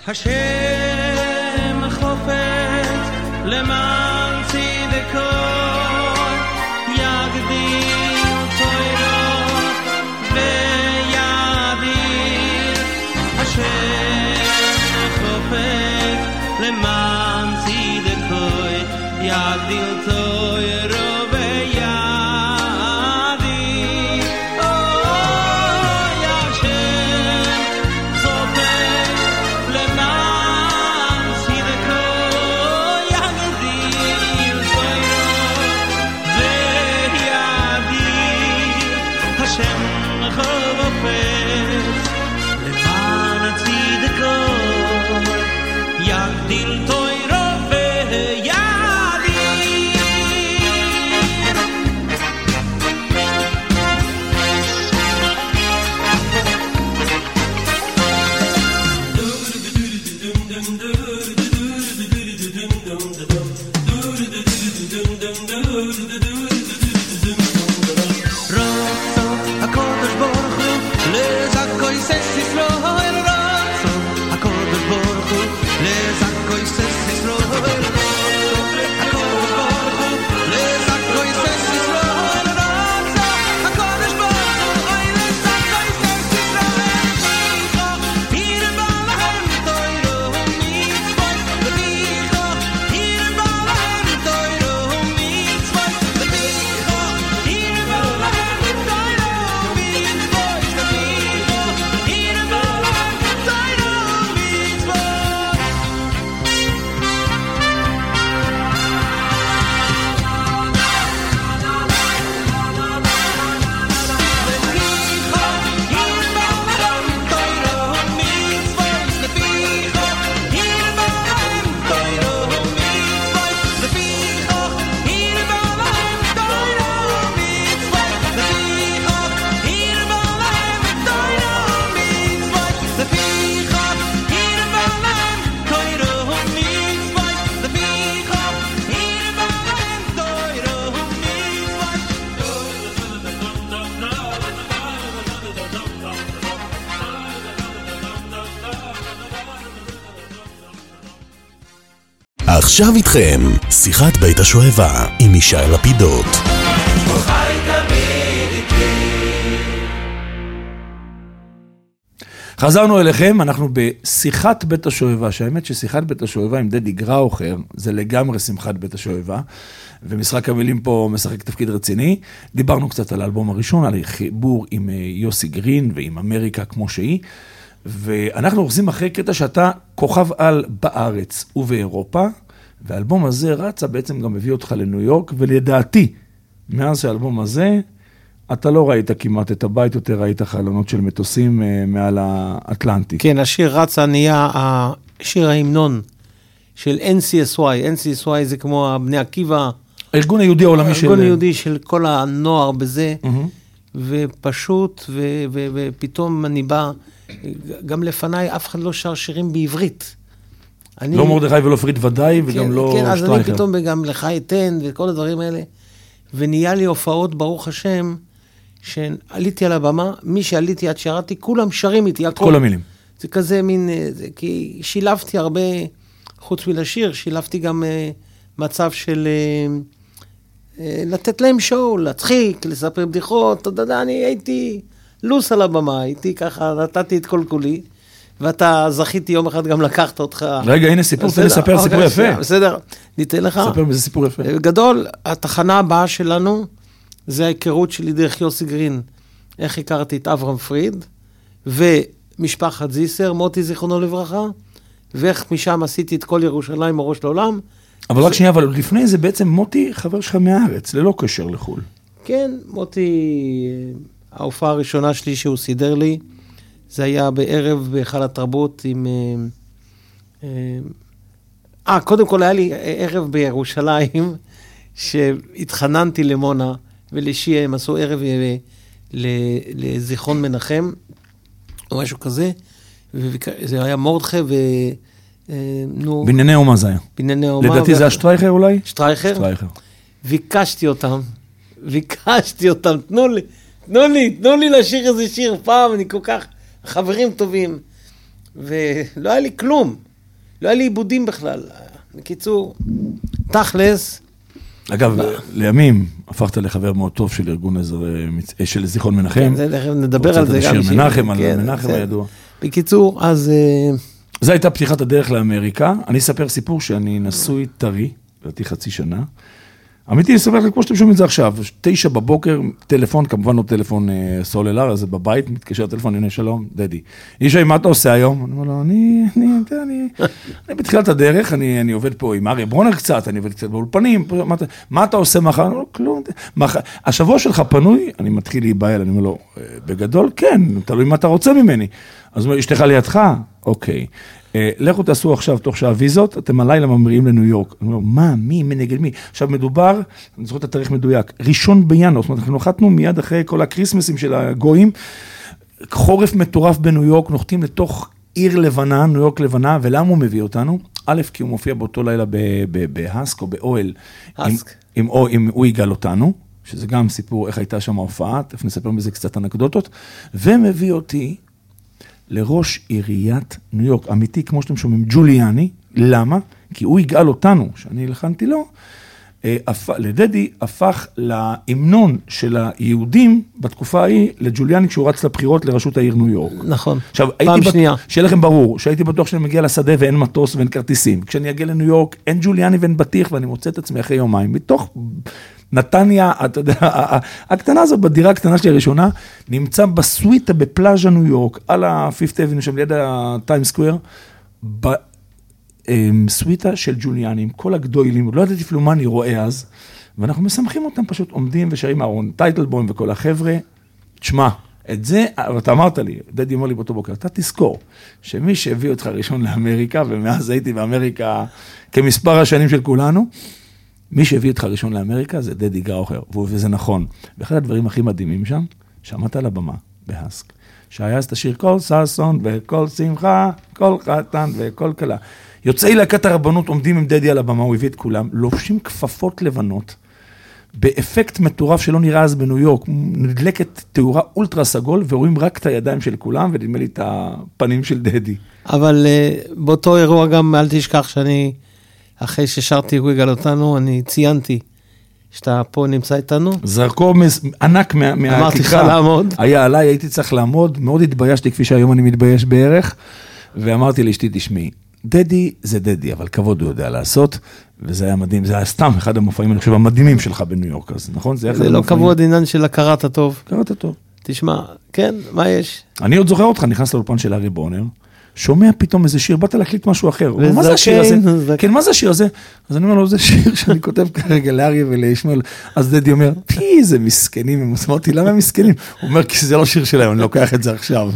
השם חופץ למען צדקו יגדיל תוירו ויאדיר השם חופץ למען צדקו יגדיל תוירו עכשיו איתכם, שיחת בית השואבה עם ישי לפידות. חזרנו אליכם, אנחנו בשיחת בית השואבה, שהאמת ששיחת בית השואבה עם דדי גראוכר, זה לגמרי שמחת בית השואבה, ומשחק המילים פה משחק תפקיד רציני. דיברנו קצת על האלבום הראשון, על חיבור עם יוסי גרין ועם אמריקה כמו שהיא, ואנחנו אוחזים אחרי קטע שאתה כוכב על בארץ ובאירופה, והאלבום הזה רצה בעצם גם מביא אותך לניו יורק, ולדעתי, מאז שהאלבום הזה, אתה לא ראית כמעט את הבית, יותר ראית חלונות של מטוסים מעל האטלנטי. כן, השיר רצה נהיה השיר ההמנון של אן סי אס וואי. אן סי אס וואי זה כמו בני עקיבא. הארגון היהודי העולמי של... הארגון היהודי של כל הנוער בזה, ופשוט, ופתאום אני בא, גם לפניי אף אחד לא שר שירים בעברית. לא מרדכי ולא פריד ודאי, וגם לא שטרייכר. כן, אז אני שטרייכר. פתאום גם לך אתן, וכל הדברים האלה, ונהיה לי הופעות, ברוך השם, שעליתי על הבמה, מי שעליתי עד שרתי, כולם שרים איתי, הכל. כל המילים. זה כזה מין, זה, כי שילבתי הרבה, חוץ מלשיר, שילבתי גם uh, מצב של uh, uh, לתת להם שואו, להצחיק, לספר בדיחות, אתה יודע, אני הייתי לוס על הבמה, הייתי ככה, נתתי את כל כולי, ואתה זכיתי יום אחד גם לקחת אותך. רגע, הנה סיפור, תן לספר סיפור יפה. בסדר, ניתן לך. ספר מזה סיפור יפה. גדול, התחנה הבאה שלנו, זה ההיכרות שלי דרך יוסי גרין, איך הכרתי את אברהם פריד, ומשפחת זיסר, מוטי זיכרונו לברכה, ואיך משם עשיתי את כל ירושלים הראש לעולם. אבל רק שנייה, אבל לפני זה בעצם מוטי חבר שלך מהארץ, ללא קשר לחול. כן, מוטי, ההופעה הראשונה שלי שהוא סידר לי, זה היה בערב בהיכל התרבות עם... אה, קודם כל היה לי ערב בירושלים, שהתחננתי למונה ולשיעה, הם עשו ערב לזיכרון מנחם, או משהו כזה, וזה היה מורדכה ו... בנייני אומה זה היה. בנייני אומה. לדעתי זה היה שטרייכר אולי? שטרייכר. שטרייכר. ביקשתי אותם, ביקשתי אותם, תנו לי, תנו לי, תנו לי לשיר איזה שיר פעם, אני כל כך חברים טובים. ולא היה לי כלום. לא היה לי עיבודים בכלל. בקיצור, תכלס. אגב, לימים הפכת לחבר מאוד טוב של ארגון של זיכרון מנחם. כן, זה, נדבר על זה גם. שיר מנחם, על מנחם הידוע. בקיצור, אז... זו הייתה פתיחת הדרך לאמריקה. אני אספר סיפור שאני נשוי טרי, לדעתי חצי שנה. אמיתי, אני אספר לך כמו שאתם שומעים את זה עכשיו, תשע בבוקר, טלפון, כמובן לא טלפון אה, סולולר, אז בבית, מתקשר טלפון, הנה שלום, דדי. ישי, מה אתה עושה היום? אני אומר לו, אני, אני, אני, אני, אני בתחילת הדרך, אני, אני עובד פה עם אריה ברונר קצת, אני עובד קצת באולפנים, מה, מה אתה עושה מחר? לא, כלום. מחר, השבוע שלך פנוי, אני מתחיל להיבהל, אני אומר לו, בגדול, כן, תלוי מה אתה רוצה ממני. אז הוא אומר, אשתך לידך? אוקיי. לכו תעשו עכשיו, תוך שעה ויזות, אתם הלילה ממריאים לניו יורק. אני אומר, מה, מי, מי נגד מי? עכשיו מדובר, אני זוכר את התאריך מדויק, ראשון בינואר, זאת אומרת, אנחנו נוחתנו מיד אחרי כל הקריסמסים של הגויים, חורף מטורף בניו יורק, נוחתים לתוך עיר לבנה, ניו יורק לבנה, ולמה הוא מביא אותנו? א', כי הוא מופיע באותו לילה בהסק או באוהל, אם הוא יגאל אותנו, שזה גם סיפור איך הייתה שם ההופעה, תכף נספר מזה קצת אנקדוטות, ומביא אותי לראש עיריית ניו יורק, אמיתי, כמו שאתם שומעים, ג'וליאני. למה? כי הוא יגאל אותנו, שאני הלחנתי לו, לדדי הפך להמנון של היהודים בתקופה ההיא, לג'וליאני, כשהוא רץ לבחירות לראשות העיר ניו יורק. נכון, עכשיו, פעם שנייה. שיהיה לכם ברור, שהייתי בטוח שאני מגיע לשדה ואין מטוס ואין כרטיסים. כשאני אגיע לניו יורק, אין ג'וליאני ואין בטיח, ואני מוצא את עצמי אחרי יומיים. מתוך נתניה, אתה יודע, הקטנה הזאת, בדירה הקטנה שלי הראשונה, נמצא בסוויטה בפלאז'ה ניו יורק, על ה-פיפט אבניו, שם ליד הטיים סקוואר, בסוויטה של ג'וליאנים, כל הגדולים, לא ידעתי אפילו מה אני רואה אז, ואנחנו מסמכים אותם, פשוט עומדים ושרים אהרון טייטלבוים וכל החבר'ה. תשמע, את זה, ואתה אמרת לי, דדי אמר לי באותו בוקר, אתה תזכור, שמי שהביא אותך ראשון לאמריקה, ומאז הייתי באמריקה כמספר השנים של כולנו, מי שהביא אותך ראשון לאמריקה זה דדי גראוכר, וזה נכון. ואחד הדברים הכי מדהימים שם, שמעת על הבמה בהסק, שהיה אז את השיר כל ששון וכל שמחה, כל חתן וכל כלה. יוצאי להקת הרבנות עומדים עם דדי על הבמה, הוא הביא את כולם, לובשים כפפות לבנות, באפקט מטורף שלא נראה אז בניו יורק, נדלקת תאורה אולטרה סגול, ורואים רק את הידיים של כולם, ונדמה לי את הפנים של דדי. אבל באותו אירוע גם, אל תשכח שאני, אחרי ששרתי הוא יגאל אותנו, אני ציינתי שאתה פה נמצא איתנו. זרקור ענק מהכיכר. אמרתי לך לעמוד. היה עליי, הייתי צריך לעמוד, מאוד התביישתי כפי שהיום אני מתבייש בערך, ואמרתי לאשתי, תשמעי, דדי זה דדי, אבל כבוד הוא יודע לעשות, וזה היה מדהים, זה היה סתם אחד המופעים, אני חושב, המדהימים שלך בניו יורק, אז נכון? זה, זה לא כבוד עניין של הכרת הטוב. הכרת הטוב. תשמע, כן, מה יש? אני עוד זוכר אותך, נכנס לאולפן של אריה ברונר, שומע פתאום איזה שיר, באת להקליט משהו אחר. מה זה השיר הזה? כן, מה זה השיר הזה? אז אני אומר לו, זה שיר שאני כותב כרגע לאריה ולישמעאל. אז דדי אומר, פי, זה מסכנים, הם אמרתי, למה הם מסכנים? הוא אומר, כי זה לא שיר שלהם, אני לוקח את זה עכשיו.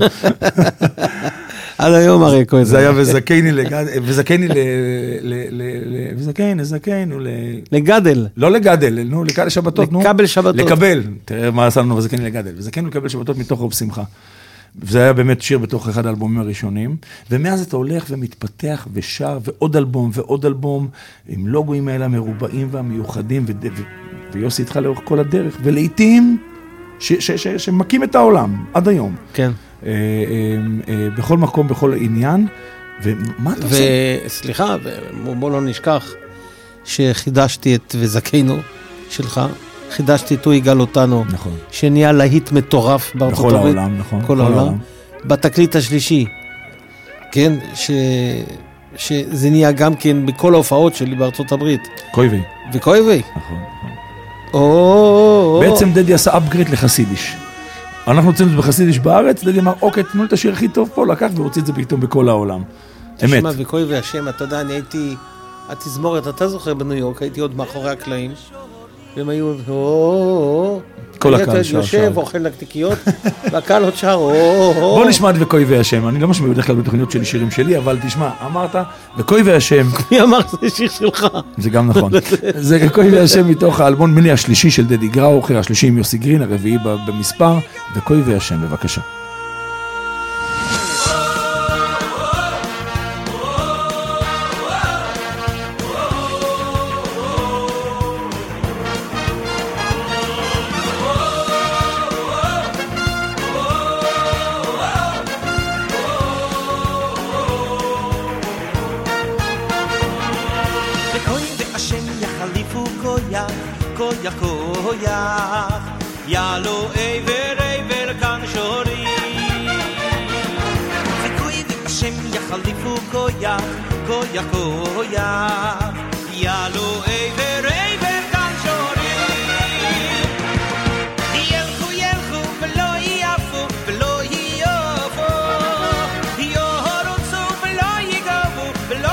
עד היום הרי כהן. זה היה וזכני לגדל, וזכני ל... וזכני, וזכני, לגדל. לא לגדל, נו, לקבל שבתות, נו. לקבל שבתות. לקבל. תראה מה עשה לנו וזכני לגדל. וזכני לקבל שבתות מתוך רוב שמחה. וזה היה באמת שיר בתוך אחד האלבומים הראשונים, ומאז אתה הולך ומתפתח ושר, ועוד אלבום ועוד אלבום, עם לוגויים האלה המרובעים והמיוחדים, ו- ו- ויוסי איתך לאורך כל הדרך, ולעיתים ש- ש- ש- שמקים את העולם, עד היום. כן. אה, אה, אה, בכל מקום, בכל עניין, ומה אתה עושה? וסליחה, בוא לא נשכח, שחידשתי את וזכינו שלך, חידשתי את הוא יגאל אותנו, נכון. שנהיה להיט מטורף בארצות בכל הברית. העולם, נכון. כל העולם. בתקליט השלישי, כן, ש... שזה נהיה גם כן בכל ההופעות שלי בארצות הברית. קויבי. וקויבי. נכון, נכון. או... בעצם דדי עשה אפגרייד לחסידיש. אנחנו רוצים את זה בחסידיש בארץ, דדי אמר, אוקיי, תנו לי את השיר הכי טוב פה, לקח והוציא את זה פתאום בכל העולם. אמת. תשמע, וקויבי השם, אתה יודע, אני הייתי, התזמורת, אתה זוכר בניו יורק, הייתי עוד מאחורי הקלעים, והם היו, כל הקהל שר. יושב, אוכל נקטיקיות, והקהל עוד שר, בוא נשמע את וקויבי השם, אני לא משמע בדרך כלל בתוכניות שלי שירים שלי, אבל תשמע, אמרת, וקויבי השם. מי אמר שזה שיר שלך? זה גם נכון. זה וקויבי השם מתוך האלבום, מיני השלישי של דדי גראוכר, השלישי עם יוסי גרין, הרביעי במספר, וקויבי השם, בבקשה. Oh koyach koyach yalo ever ever kan shori vikoy v'shem yachalifu koyach koyach koyach yalo ever ever kan shori yelchu yelchu v'lo yafu v'lo yafu yorotzu v'lo yigavu v'lo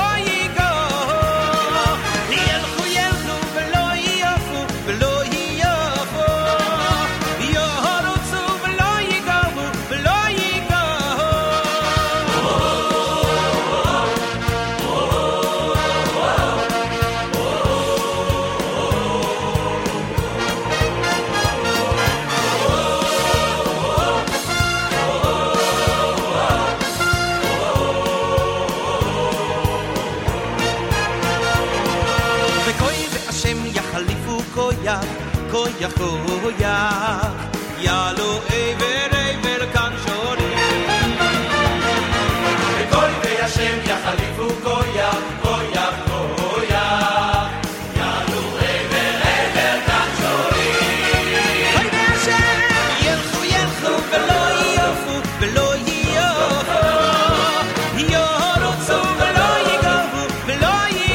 koyach koyach yalo ever ever kan shori v'kol ve'Hashem yachalifu koyach koyach koyach yalo ever ever kan shori koy ve'Hashem yelchu yelchu v'lo yofu v'lo yofu yorotzu v'lo yigavu v'lo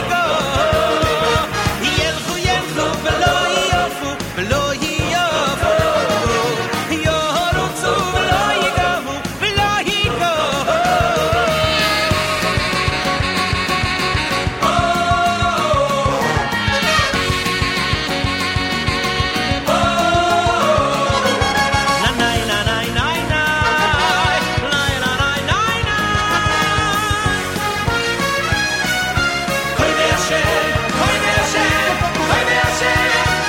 yigavu yelchu yelchu v'lo v'lo yafu yorotzu v'lo yigavu v'lo yigavu na nay na nay nay nay nay na nay nay nay koy ve'Hashem koy ve'Hashem koy ve'Hashem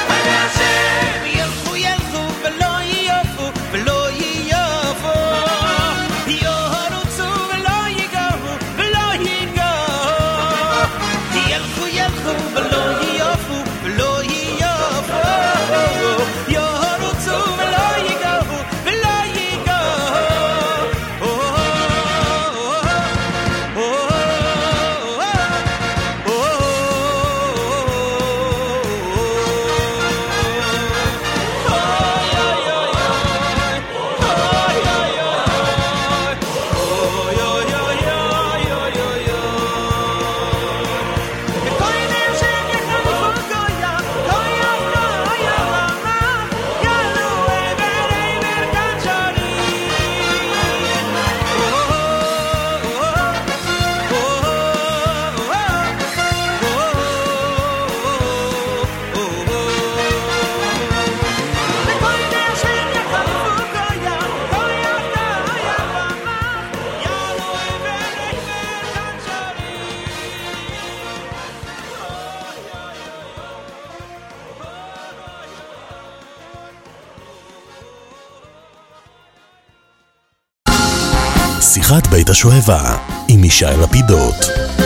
שיחת בית השואבה עם מישאל לפידות.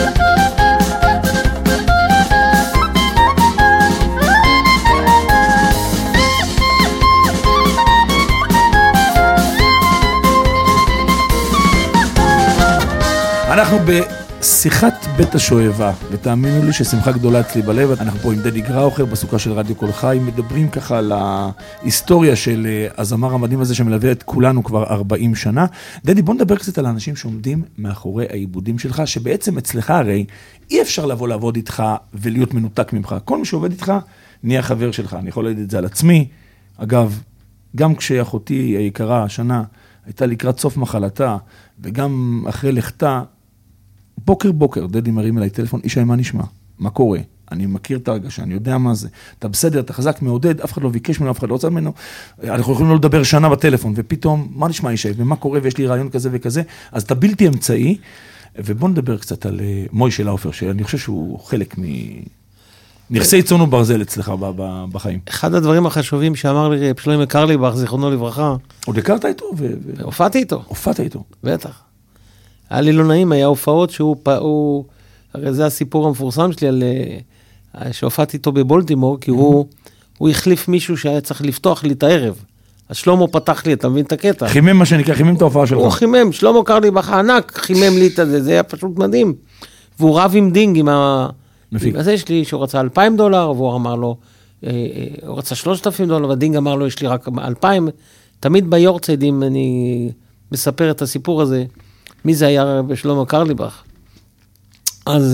אנחנו בשיחת בית השואבה, ותאמינו לי ששמחה גדולה אצלי בלב. אנחנו פה עם דדי גראוכר בסוכה של רדיו כל חי, מדברים ככה על ההיסטוריה של הזמר המדהים הזה שמלווה את כולנו כבר ארבעים שנה. דדי, בוא נדבר קצת על האנשים שעומדים מאחורי העיבודים שלך, שבעצם אצלך הרי אי אפשר לבוא לעבוד איתך ולהיות מנותק ממך. כל מי שעובד איתך נהיה חבר שלך. אני יכול להגיד את זה על עצמי. אגב, גם כשאחותי היקרה השנה הייתה לקראת סוף מחלתה, וגם אחרי לכתה, בוקר בוקר, דדי מרים אליי טלפון, אישה, מה נשמע? מה קורה? אני מכיר את הרגשה, אני יודע מה זה. אתה בסדר, אתה חזק, מעודד, אף אחד לא ביקש ממנו, אף אחד לא רוצה ממנו. אנחנו יכולים לא לדבר שנה בטלפון, ופתאום, מה נשמע אישה? ומה קורה? ויש לי רעיון כזה וכזה. אז אתה בלתי אמצעי, ובוא נדבר קצת על מוישה לאופר, שאני חושב שהוא חלק מ... נכסי צאן וברזל אצלך בחיים. אחד הדברים החשובים שאמר לי שלמה קרליבך, זיכרונו לברכה. עוד הכרת איתו? הופעתי איתו. הופעת איתו. בטח. היה לי לא נעים, היה הופעות שהוא, הרי זה הסיפור המפורסם שלי, על, שהופעתי איתו בבולטימור, כי הוא, הוא החליף מישהו שהיה צריך לפתוח לי את הערב. אז שלמה פתח לי, אתה מבין את הקטע? חימם מה שנקרא, חימם את ההופעה שלך. הוא חימם, שלמה קרליבך הענק, חימם לי את זה, זה היה פשוט מדהים. והוא רב עם דינג, עם ה... אז יש לי שהוא רצה אלפיים דולר, והוא אמר לו, הוא רצה שלושת אלפים דולר, והדין אמר לו, יש לי רק אלפיים. תמיד ביורציידים אני מספר את הסיפור הזה, מי זה היה בשלמה קרליבך. אז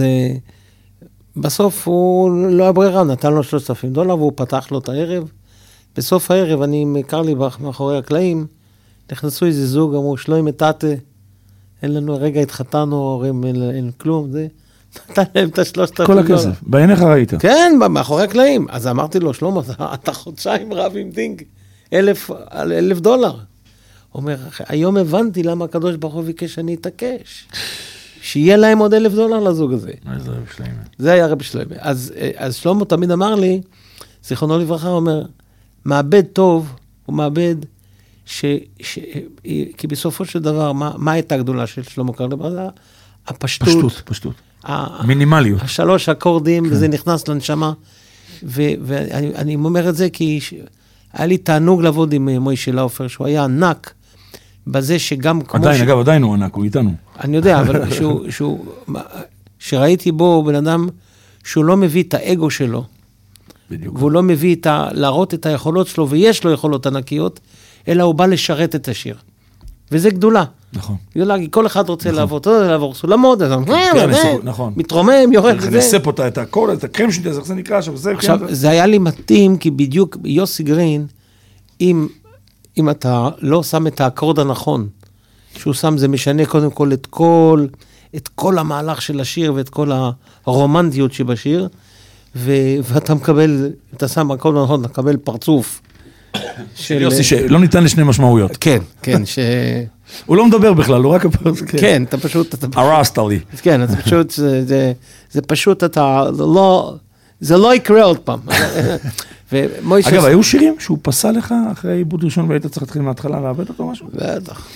בסוף הוא לא היה ברירה, נתן לו שלושת אלפים דולר, והוא פתח לו את הערב. בסוף הערב, אני עם קרליבך מאחורי הקלעים, נכנסו איזה זוג, אמרו, שלוי מטאטה, אין לנו, רגע התחתנו, הורים, אין, אין כלום, זה, נתן להם את השלושת אלפים דולר. כל הכסף, בעיניך ראית. כן, מאחורי הקלעים. אז אמרתי לו, שלמה, אתה, אתה חודשיים רב עם דינג, אלף, אלף דולר. הוא אומר, היום הבנתי למה הקדוש ברוך הוא ביקש שאני אתעקש. שיהיה להם עוד אלף דולר לזוג הזה. זה רב שלמה. זה היה רב שלמה. אז, אז שלמה תמיד אמר לי, זיכרונו לברכה, הוא אומר, מעבד טוב, הוא מעבד, ש, ש, כי בסופו של דבר, מה, מה הייתה הגדולה של שלמה קרליבך? הפשטות. פשטות, פשטות. מינימליות. השלוש אקורדים, כן. וזה נכנס לנשמה. ו, ואני אני אומר את זה כי היה לי תענוג לעבוד עם מוישה לאופר, שהוא היה ענק, בזה שגם כמו... עדיין, ש... אגב, עדיין הוא ענק, הוא איתנו. אני יודע, אבל שהוא, שהוא, שראיתי בו בן אדם שהוא לא מביא את האגו שלו, בדיוק. והוא לא מביא את ה... להראות את היכולות שלו, ויש לו יכולות ענקיות, אלא הוא בא לשרת את השיר. וזה גדולה. נכון. גדולה, כל אחד רוצה לעבור, אתה יודע, לעבור סולמות, נכון. מתרומם, יורד. נסה פה את הקול, את הקרם שלי, איך זה נקרא, עכשיו, זה היה לי מתאים, כי בדיוק יוסי גרין, אם אם אתה לא שם את האקורד הנכון, שהוא שם, זה משנה קודם כל את כל, את כל המהלך של השיר, ואת כל הרומנטיות שבשיר, ואתה מקבל, אתה שם אקורד הנכון, אתה מקבל פרצוף. של יוסי, שלא ניתן לשני משמעויות. כן, כן, ש... הוא לא מדבר בכלל, הוא רק... כן, אתה פשוט... הרסת לי. כן, אתה פשוט, זה פשוט, אתה לא... זה לא יקרה עוד פעם. אגב, היו שירים שהוא פסע לך אחרי עיבוד ראשון, והיית צריך להתחיל מההתחלה לעבד אותו משהו? בטח.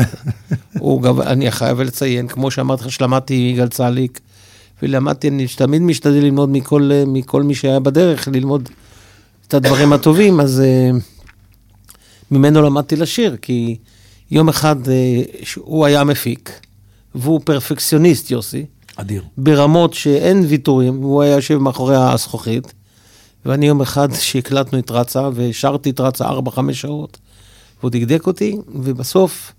אני חייב לציין, כמו שאמרתי לך, שלמדתי יגאל צליק, ולמדתי, אני תמיד משתדל ללמוד מכל מי שהיה בדרך, ללמוד את הדברים הטובים, אז ממנו למדתי לשיר, כי יום אחד הוא היה מפיק, והוא פרפקציוניסט, יוסי. אדיר. ברמות שאין ויתורים, הוא היה יושב מאחורי הזכוכית, ואני יום אחד שהקלטנו את רצה, ושרתי את רצה ארבע, חמש שעות, והוא דקדק אותי, ובסוף,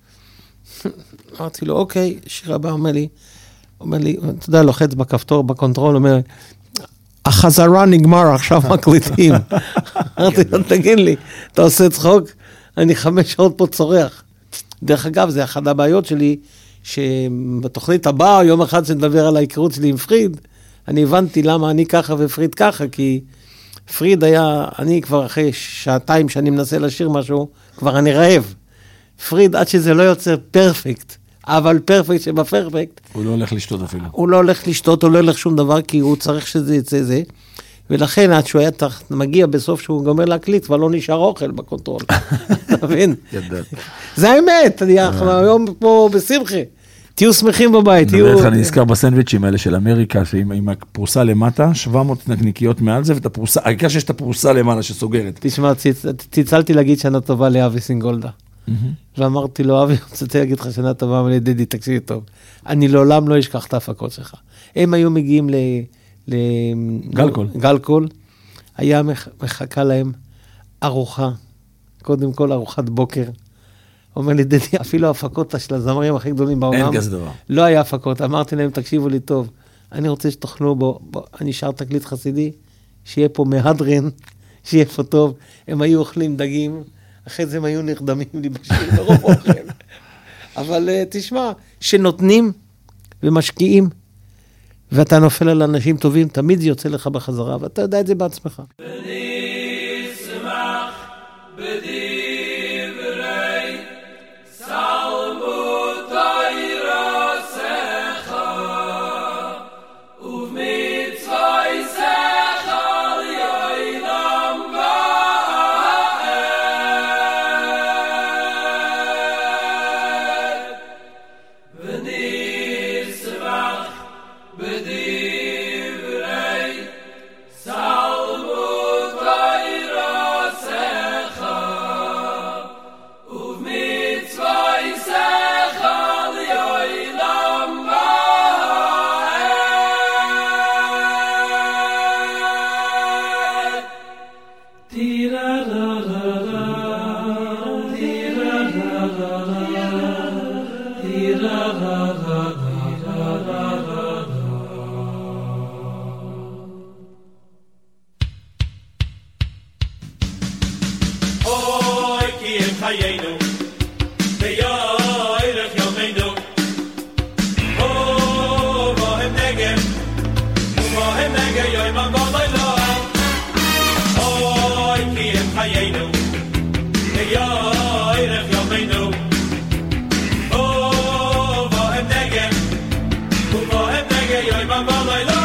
אמרתי לו, אוקיי, שיר הבא אומר לי, אומר לי, אתה יודע, לוחץ בכפתור, בקונטרול, אומר, החזרה נגמר, עכשיו מקליטים. אמרתי לו, תגיד לי, אתה עושה צחוק? אני חמש שעות פה צורח. דרך אגב, זה אחד הבעיות שלי, שבתוכנית הבאה, יום אחד שנדבר על ההיכרות שלי עם פריד, אני הבנתי למה אני ככה ופריד ככה, כי פריד היה, אני כבר אחרי שעתיים שאני מנסה לשיר משהו, כבר אני רעב. פריד, עד שזה לא יוצא פרפקט, אבל פרפקט שבפרפקט. הוא לא הולך לשתות אפילו. הוא לא הולך לשתות, הוא לא הולך שום דבר, כי הוא צריך שזה יצא זה. ולכן, עד שהוא היה מגיע בסוף שהוא גומר להקליט, כבר לא נשאר אוכל בקונטרול. אתה מבין? ידעתי. זה האמת, אנחנו היום פה בשמחה. תהיו שמחים בבית. אני נזכר בסנדוויצ'ים האלה של אמריקה, עם הפרוסה למטה, שבע מאות נקניקיות מעל זה, העיקר שיש את הפרוסה למעלה שסוגרת. תשמע, צלצלתי להגיד שנה טובה לאבי סינגולדה. ואמרתי לו, אבי, רציתי להגיד לך שנה טובה, אבל ידידי, תקשיב טוב. אני לעולם לא אשכח את ההפקות שלך. הם היו מגיעים לגלקול. גלקול, היה מחכה להם ארוחה, קודם כל ארוחת בוקר. אומר לי, דדי, אפילו ההפקות של הזמרים הכי גדולים בעולם, אין כזה דבר. לא היה הפקות. אמרתי להם, תקשיבו לי טוב, אני רוצה שתאכלו בו, בו אני שר תקליט חסידי, שיהיה פה מהדרין, שיהיה פה טוב. הם היו אוכלים דגים, אחרי זה הם היו נרדמים לי בשביל ברוב אוכל. אבל תשמע, שנותנים ומשקיעים, ואתה נופל על אנשים טובים, תמיד זה יוצא לך בחזרה, ואתה יודע את זה בעצמך. בני שמח, בדי חיינו ויורך יומנו ובוהם נגב ובוהם נגב יוימן בלילה אוי כי הם חיינו ויורך יומנו ובוהם נגב ובוהם נגב יוימן בלילה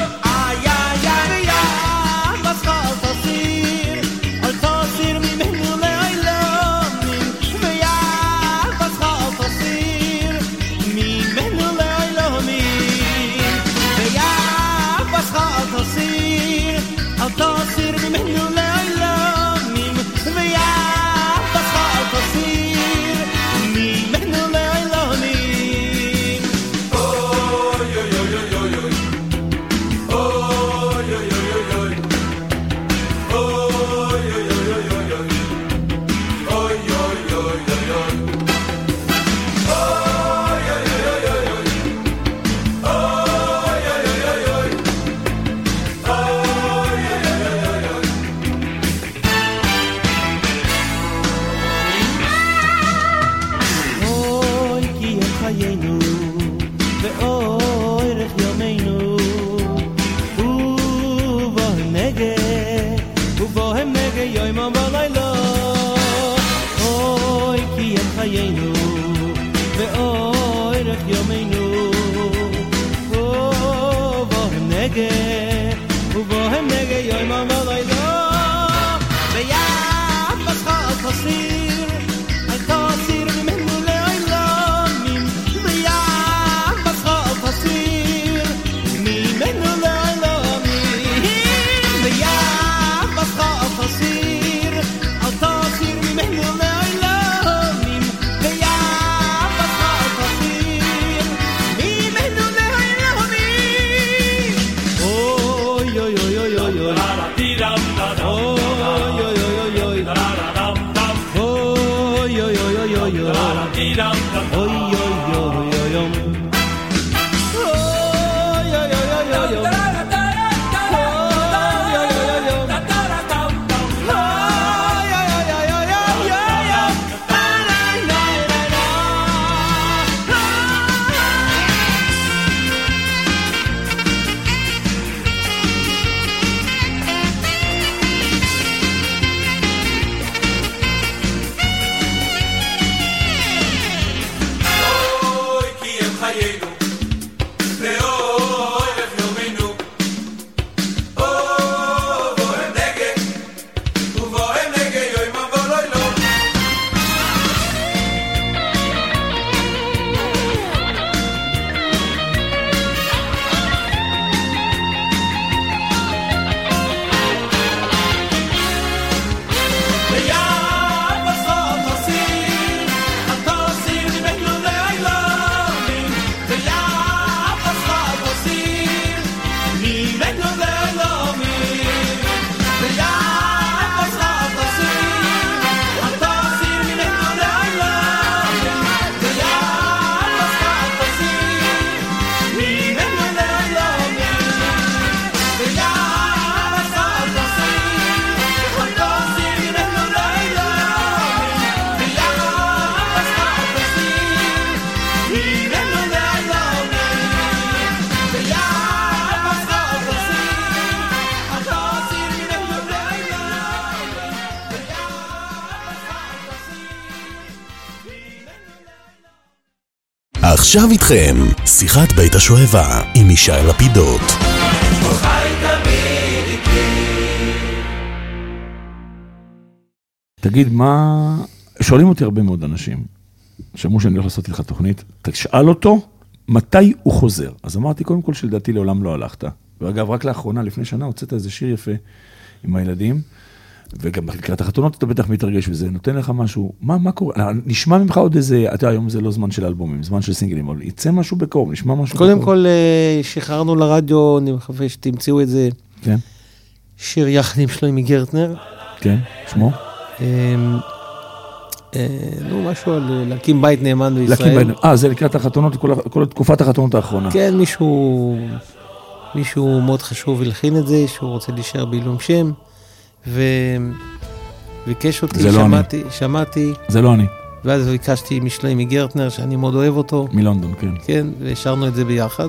עכשיו איתכם, שיחת בית השואבה עם ישעיהו לפידות. תגיד, מה... שואלים אותי הרבה מאוד אנשים, שאמרו שאני הולך לעשות איתך תוכנית, תשאל אותו מתי הוא חוזר. אז אמרתי, קודם כל שלדעתי לעולם לא הלכת. ואגב, רק לאחרונה, לפני שנה, הוצאת איזה שיר יפה עם הילדים, וגם לקראת החתונות אתה בטח מתרגש וזה, נותן לך משהו, מה, מה קורה? נשמע ממך עוד איזה, אתה היום זה לא זמן של אלבומים, זמן של סינגלים, אבל יצא משהו בקרוב, נשמע משהו קודם בקרוב. כל, שחררנו לרדיו, אני מקווה שתמצאו את זה, כן. שיר יחד עם שלומי גרטנר. כן, שמו? נו, משהו על להקים בית נאמן בישראל. להקים בית נאמן, אה, זה לקראת החתונות, כל תקופת החתונות האחרונה. כן, מישהו, מישהו מאוד חשוב הלחין את זה, שהוא רוצה להישאר בעילום שם, ביקש אותי, זה לא שמעתי, שמעתי, זה לא אני. ואז ביקשתי משלמי גרטנר, שאני מאוד אוהב אותו. מלונדון, כן. כן, והשארנו את זה ביחד.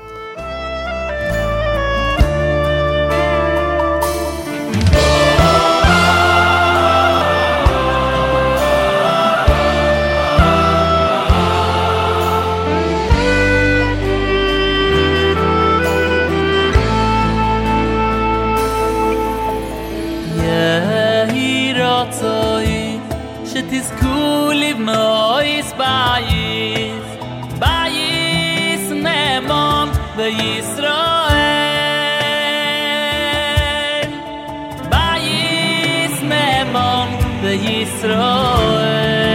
יהי רצוי שתזכו לבנויס בייס, בייס נאמון בישראל, בייס נאמון בישראל.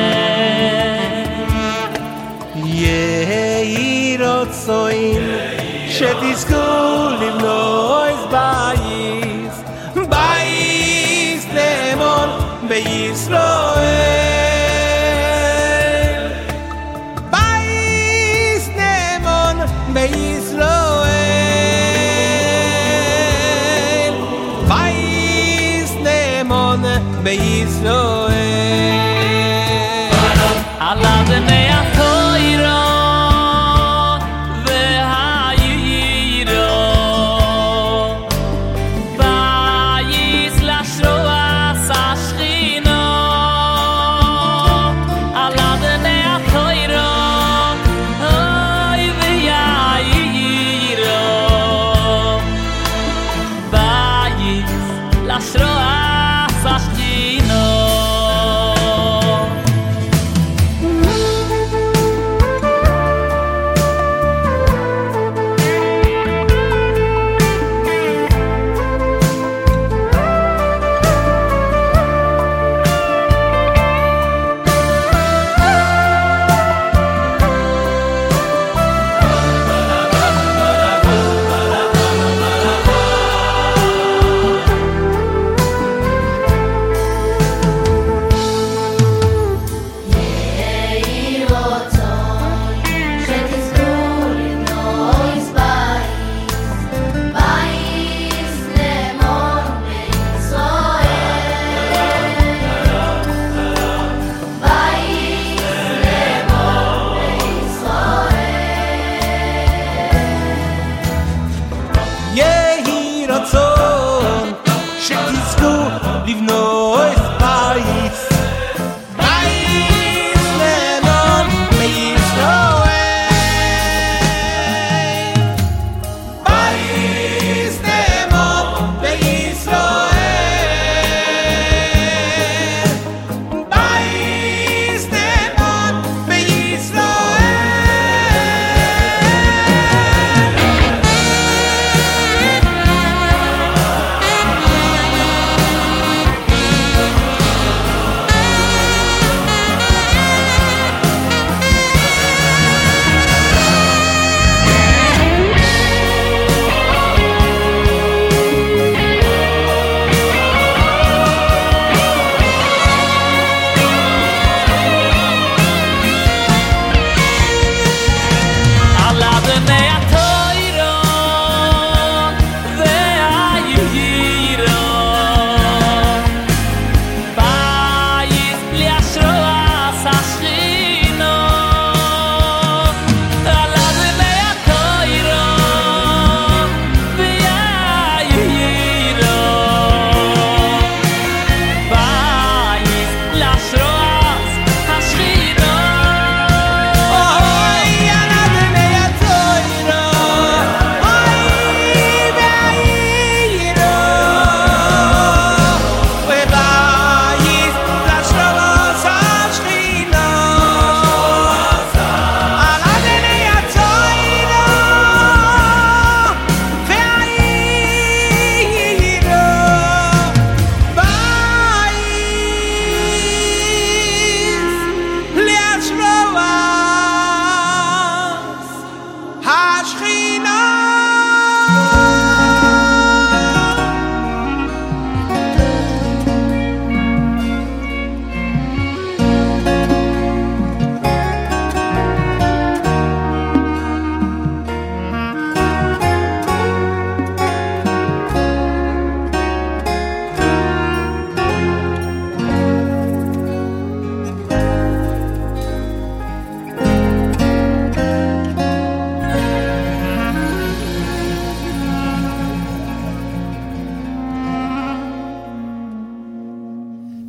יהי רצוי שתזכו לבנויס בייס, בייס נאמון בישראל, בייס נאמון בישראל, בייס נאמון בישראל. על אדני התוירה והיירה, בייס לשרועס השכינה. על אדני התוירה אוי והיירה, בייס לשרועס השכינה. יהי רצון שתזכו לבנויס בייס, בייס נאמון בישראל, בייס נאמון בישראל, בייס נאמון בישראל.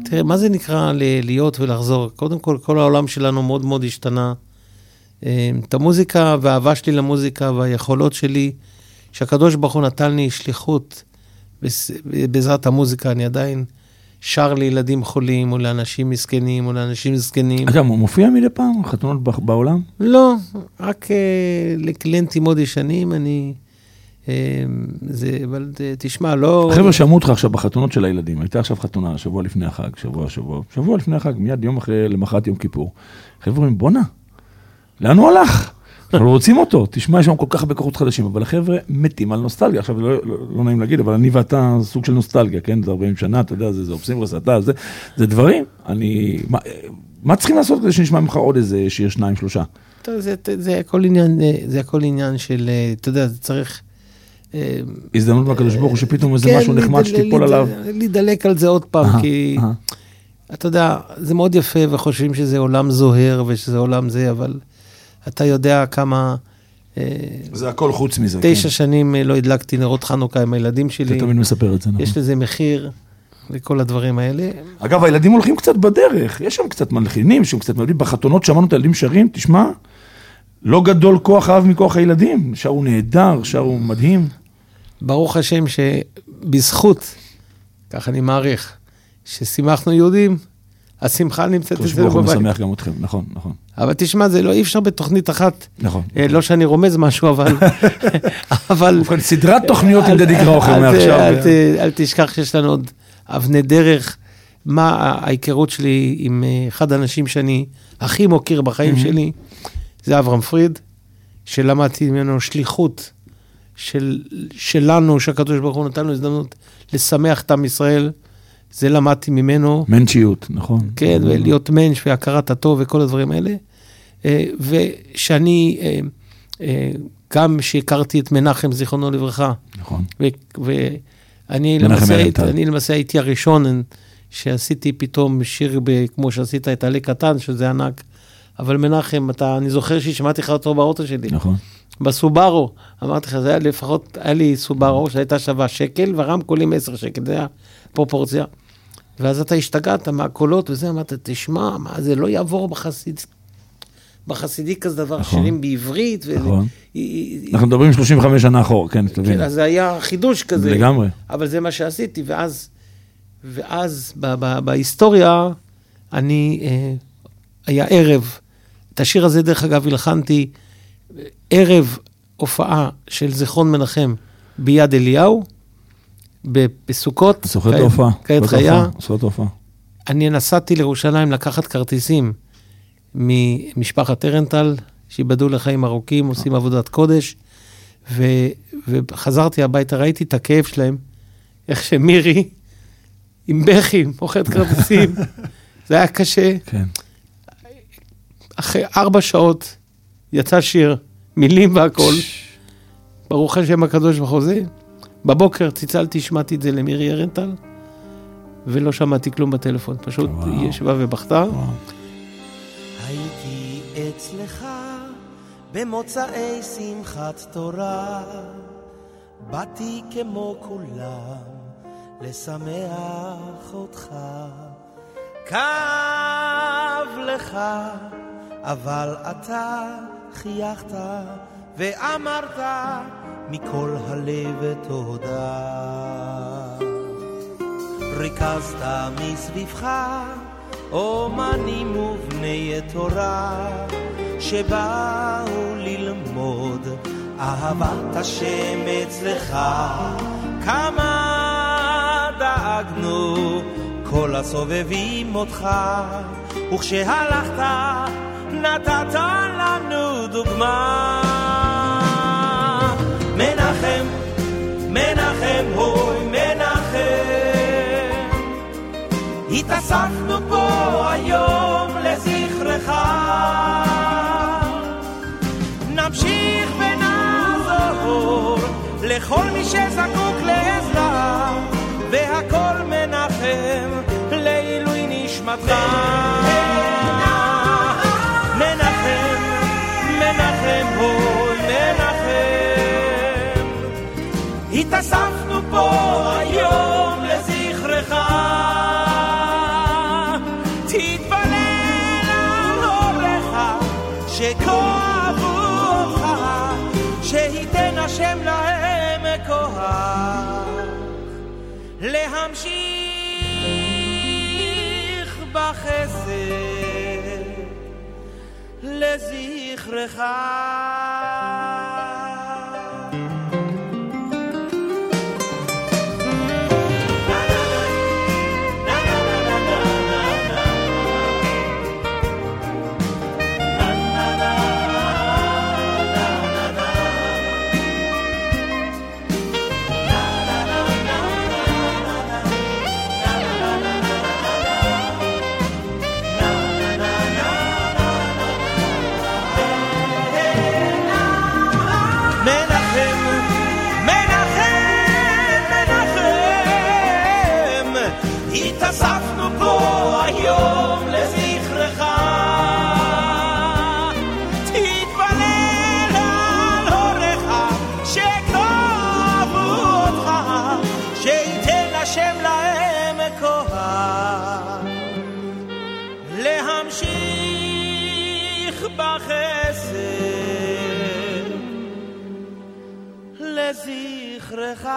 תראה, מה זה נקרא ל- להיות ולחזור? קודם כל, כל העולם שלנו מאוד מאוד השתנה. את המוזיקה והאהבה שלי למוזיקה והיכולות שלי, שהקדוש ברוך הוא נתן לי שליחות בעזרת המוזיקה, אני עדיין שר לילדים חולים, או לאנשים מסכנים, או לאנשים זקנים. אגב, הוא מופיע מדי פעם, חתונות בעולם? לא, רק לקליינטים מאוד ישנים, אני... זה, אבל תשמע, לא... חבר'ה שמעו אותך עכשיו בחתונות של הילדים, הייתה עכשיו חתונה, שבוע לפני החג, שבוע, שבוע, שבוע לפני החג, מיד יום אחרי, למחרת יום כיפור. חבר'ה אומרים, בונה, לאן הוא הלך? אנחנו רוצים אותו, תשמע, יש שם כל כך הרבה כוחות חדשים, אבל החבר'ה מתים על נוסטלגיה, עכשיו לא, לא, לא נעים להגיד, אבל אני ואתה סוג של נוסטלגיה, כן? זה ארבעים שנה, אתה יודע, זה, זה אופסים רסתה, זה, זה דברים, אני, מה, מה צריכים לעשות כדי שנשמע ממך עוד איזה שיר שניים, שלושה? זה, זה, זה הכל עניין, זה הכל עניין של, אתה יודע, זה צריך... הזדמנות מהקדוש ברוך הוא שפתאום איזה משהו נחמד שתיפול עליו. להידלק על זה עוד פעם, כי אתה יודע, זה מאוד יפה וחושבים שזה עולם זוהר ושזה עולם זה, אבל אתה יודע כמה... זה הכל חוץ מזה. תשע שנים לא הדלקתי נרות חנוכה עם הילדים שלי. אתה תמיד מספר את זה, נכון. יש לזה מחיר לכל הדברים האלה. אגב, הילדים הולכים קצת בדרך, יש שם קצת מלחינים, שם קצת מלחינים, בחתונות שמענו את הילדים שרים, תשמע, לא גדול כוח אהב מכוח הילדים, שרו נהדר, שרו מדהים. ברוך השם שבזכות, כך אני מעריך, ששימחנו יהודים, השמחה נמצאת אצלנו בבית. הוא משמח גם אתכם, נכון, נכון. אבל תשמע, זה לא אי אפשר בתוכנית אחת. נכון. לא שאני רומז משהו, אבל... אבל... סדרת תוכניות עם דדי קראוכר מעכשיו. אל תשכח שיש לנו עוד אבני דרך. מה ההיכרות שלי עם אחד האנשים שאני הכי מוקיר בחיים שלי, זה אברהם פריד, שלמדתי ממנו שליחות של, שלנו, שהקדוש ברוך הוא נתן לו הזדמנות לשמח את עם ישראל, זה למדתי ממנו. מנצ'יות, נכון. כן, ולהיות מנץ' והכרת הטוב וכל הדברים האלה. ושאני, גם שהכרתי את מנחם, זיכרונו לברכה. נכון. ואני למעשה, אני למעשה הייתי הראשון שעשיתי פתאום שיר כמו שעשית את עלי קטן, שזה ענק. אבל מנחם, אתה, אני זוכר ששמעתי לך אותו באוטו שלי. נכון. בסובארו, אמרתי לך, זה היה לפחות, היה לי סובארו שהייתה שווה שקל, ורמקולים עשר שקל, זה היה פרופורציה. ואז אתה השתגעת מהקולות וזה, אמרת, תשמע, מה, זה לא יעבור בחסיד, בחסידי כזה דבר, נכון. שירים בעברית. נכון. ו... אנחנו מדברים שלושים וחמש שנה אחור, כן, תבין. כן, אז זה היה חידוש כזה. לגמרי. אבל זה מה שעשיתי, ואז, ואז ב- ב- בהיסטוריה, אני, אה, היה ערב, את השיר הזה דרך אגב הלחנתי, ערב הופעה של זיכרון מנחם ביד אליהו, בסוכות, סוכות הופעה. כעת חיה. סוכות הופעה. אני נסעתי לירושלים לקחת כרטיסים ממשפחת טרנטל, שיבדו לחיים ארוכים, עושים עבודת קודש, ו, וחזרתי הביתה, ראיתי את הכאב שלהם, איך שמירי, עם בכי, מוכרת כרטיסים, זה היה קשה. כן. אחרי ארבע שעות יצא שיר, מילים והכל, ברוך השם הקדוש ברוך הוא זה, בבוקר צלצלתי, שמעתי את זה למירי ארנטל, ולא שמעתי כלום בטלפון, פשוט היא ישבה ובכתה. הייתי אצלך במוצאי שמחת תורה, באתי כמו כולם לשמח אותך, כאב לך, אבל אתה חייכת ואמרת מכל הלב תודה. ריכזת מסביבך אומנים ובני תורה שבאו ללמוד אהבת השם אצלך. כמה דאגנו כל הסובבים אותך, וכשהלכת נתת לנו דוגמה. מנחם, מנחם, הוי מנחם, התאספנו פה היום לזכרך, נמשיך ונעזור לכל מי שזקוק לעזרה, והכל מנחם לעילוי נשמתך. מנחם, מנחם, הוי מנחם, התאספנו פה היום לזכרך, כוח להמשיך בחסד לזכרך. לזכרך.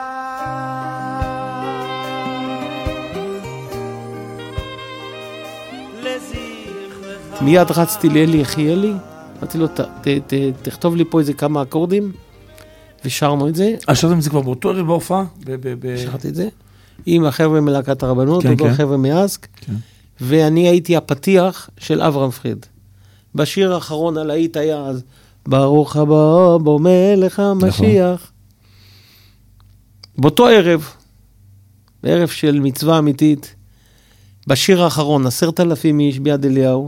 לזכרך. מיד רצתי לאלי יחיאלי, אמרתי לו, ת, ת, ת, תכתוב לי פה איזה כמה אקורדים, ושרנו את זה. אז שרתם את זה כבר באותו ערב בהופעה? שרתי את זה. עם החבר'ה מלהקת הרבנות, כן, אותו כן. החבר'ה מאסק, כן. ואני הייתי הפתיח של אברהם פריד. בשיר האחרון הלהיט היה אז, ברוך הבא בו מלך המשיח. באותו ערב, בערב של מצווה אמיתית, בשיר האחרון, עשרת אלפים איש ביד אליהו,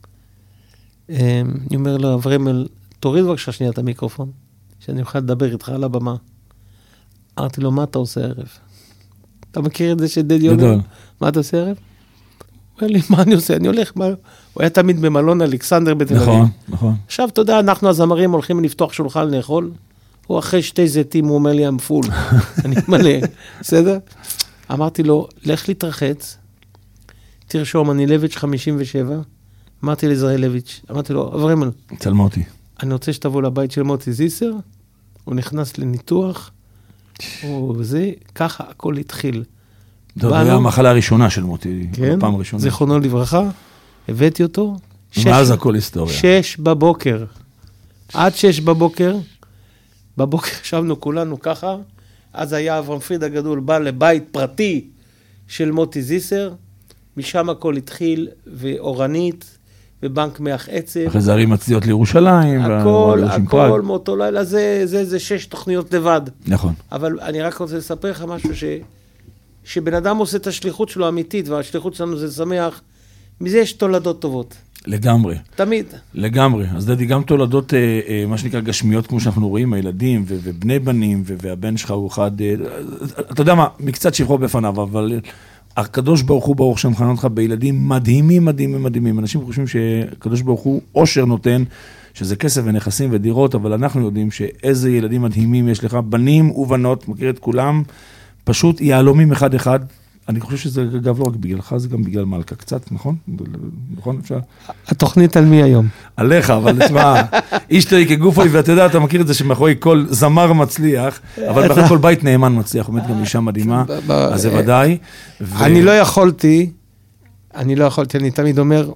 אני אומר לו, אברמל, תוריד בבקשה שנייה את המיקרופון, שאני אוכל לדבר איתך על הבמה. אמרתי לו, מה אתה עושה ערב? אתה מכיר את זה שדדי אומר? מה אתה עושה ערב? הוא אומר לי, מה אני עושה? אני הולך, מה? הוא היה תמיד במלון אלכסנדר בתל אביב. נכון, נכון. עכשיו, אתה יודע, אנחנו הזמרים הולכים לפתוח שולחן לאכול, הוא אחרי שתי זיתים, הוא אומר לי, I'm full. אני מלא, בסדר? אמרתי לו, לך להתרחץ, תרשום, אני לויץ' חמישים ושבע, אמרתי לישראל לויץ', אמרתי לו, אברמל, צלמה אותי. אני רוצה שתבוא לבית של מוטי זיסר, הוא נכנס לניתוח, וזה, ככה הכל התחיל. זה היה המחלה הראשונה של מוטי, כן, הפעם הראשונה. זיכרונו לברכה, הבאתי אותו, מאז הכל היסטוריה. שש בבוקר, עד שש בבוקר, בבוקר ישבנו כולנו ככה, אז היה אברהם פריד הגדול, בא לבית פרטי של מוטי זיסר, משם הכל התחיל, ואורנית, ובנק מח עצב. אחרי זה ערים מצדיעות לירושלים. הכל, הכל, מאותו לילה, זה, זה, זה שש תוכניות לבד. נכון. אבל אני רק רוצה לספר לך משהו ש... שבן אדם עושה את השליחות שלו האמיתית, והשליחות שלנו זה שמח, מזה יש תולדות טובות. לגמרי. תמיד. לגמרי. אז דדי, גם תולדות, אה, אה, מה שנקרא גשמיות, כמו שאנחנו רואים, הילדים ו- ובני בנים, ו- והבן שלך הוא אחד, אה, אתה יודע מה, מקצת שבחו בפניו, אבל הקדוש ברוך הוא ברוך שם חנן אותך בילדים מדהימים, מדהימים, מדהימים. אנשים חושבים שהקדוש ברוך הוא עושר נותן, שזה כסף ונכסים ודירות, אבל אנחנו יודעים שאיזה ילדים מדהימים יש לך, בנים ובנות, מכיר את כולם, פשוט יעלומים אחד אחד. אני חושב שזה אגב לא רק בגללך, זה גם בגלל מלכה קצת, נכון? נכון, אפשר? התוכנית על מי היום? עליך, אבל תשמע, איש תראי כגופוי, ואתה יודע, אתה מכיר את זה שמאחורי כל זמר מצליח, אבל מאחורי כל בית נאמן מצליח, עומד גם אישה מדהימה, אז זה ודאי. אני לא יכולתי, אני לא יכולתי, אני תמיד אומר,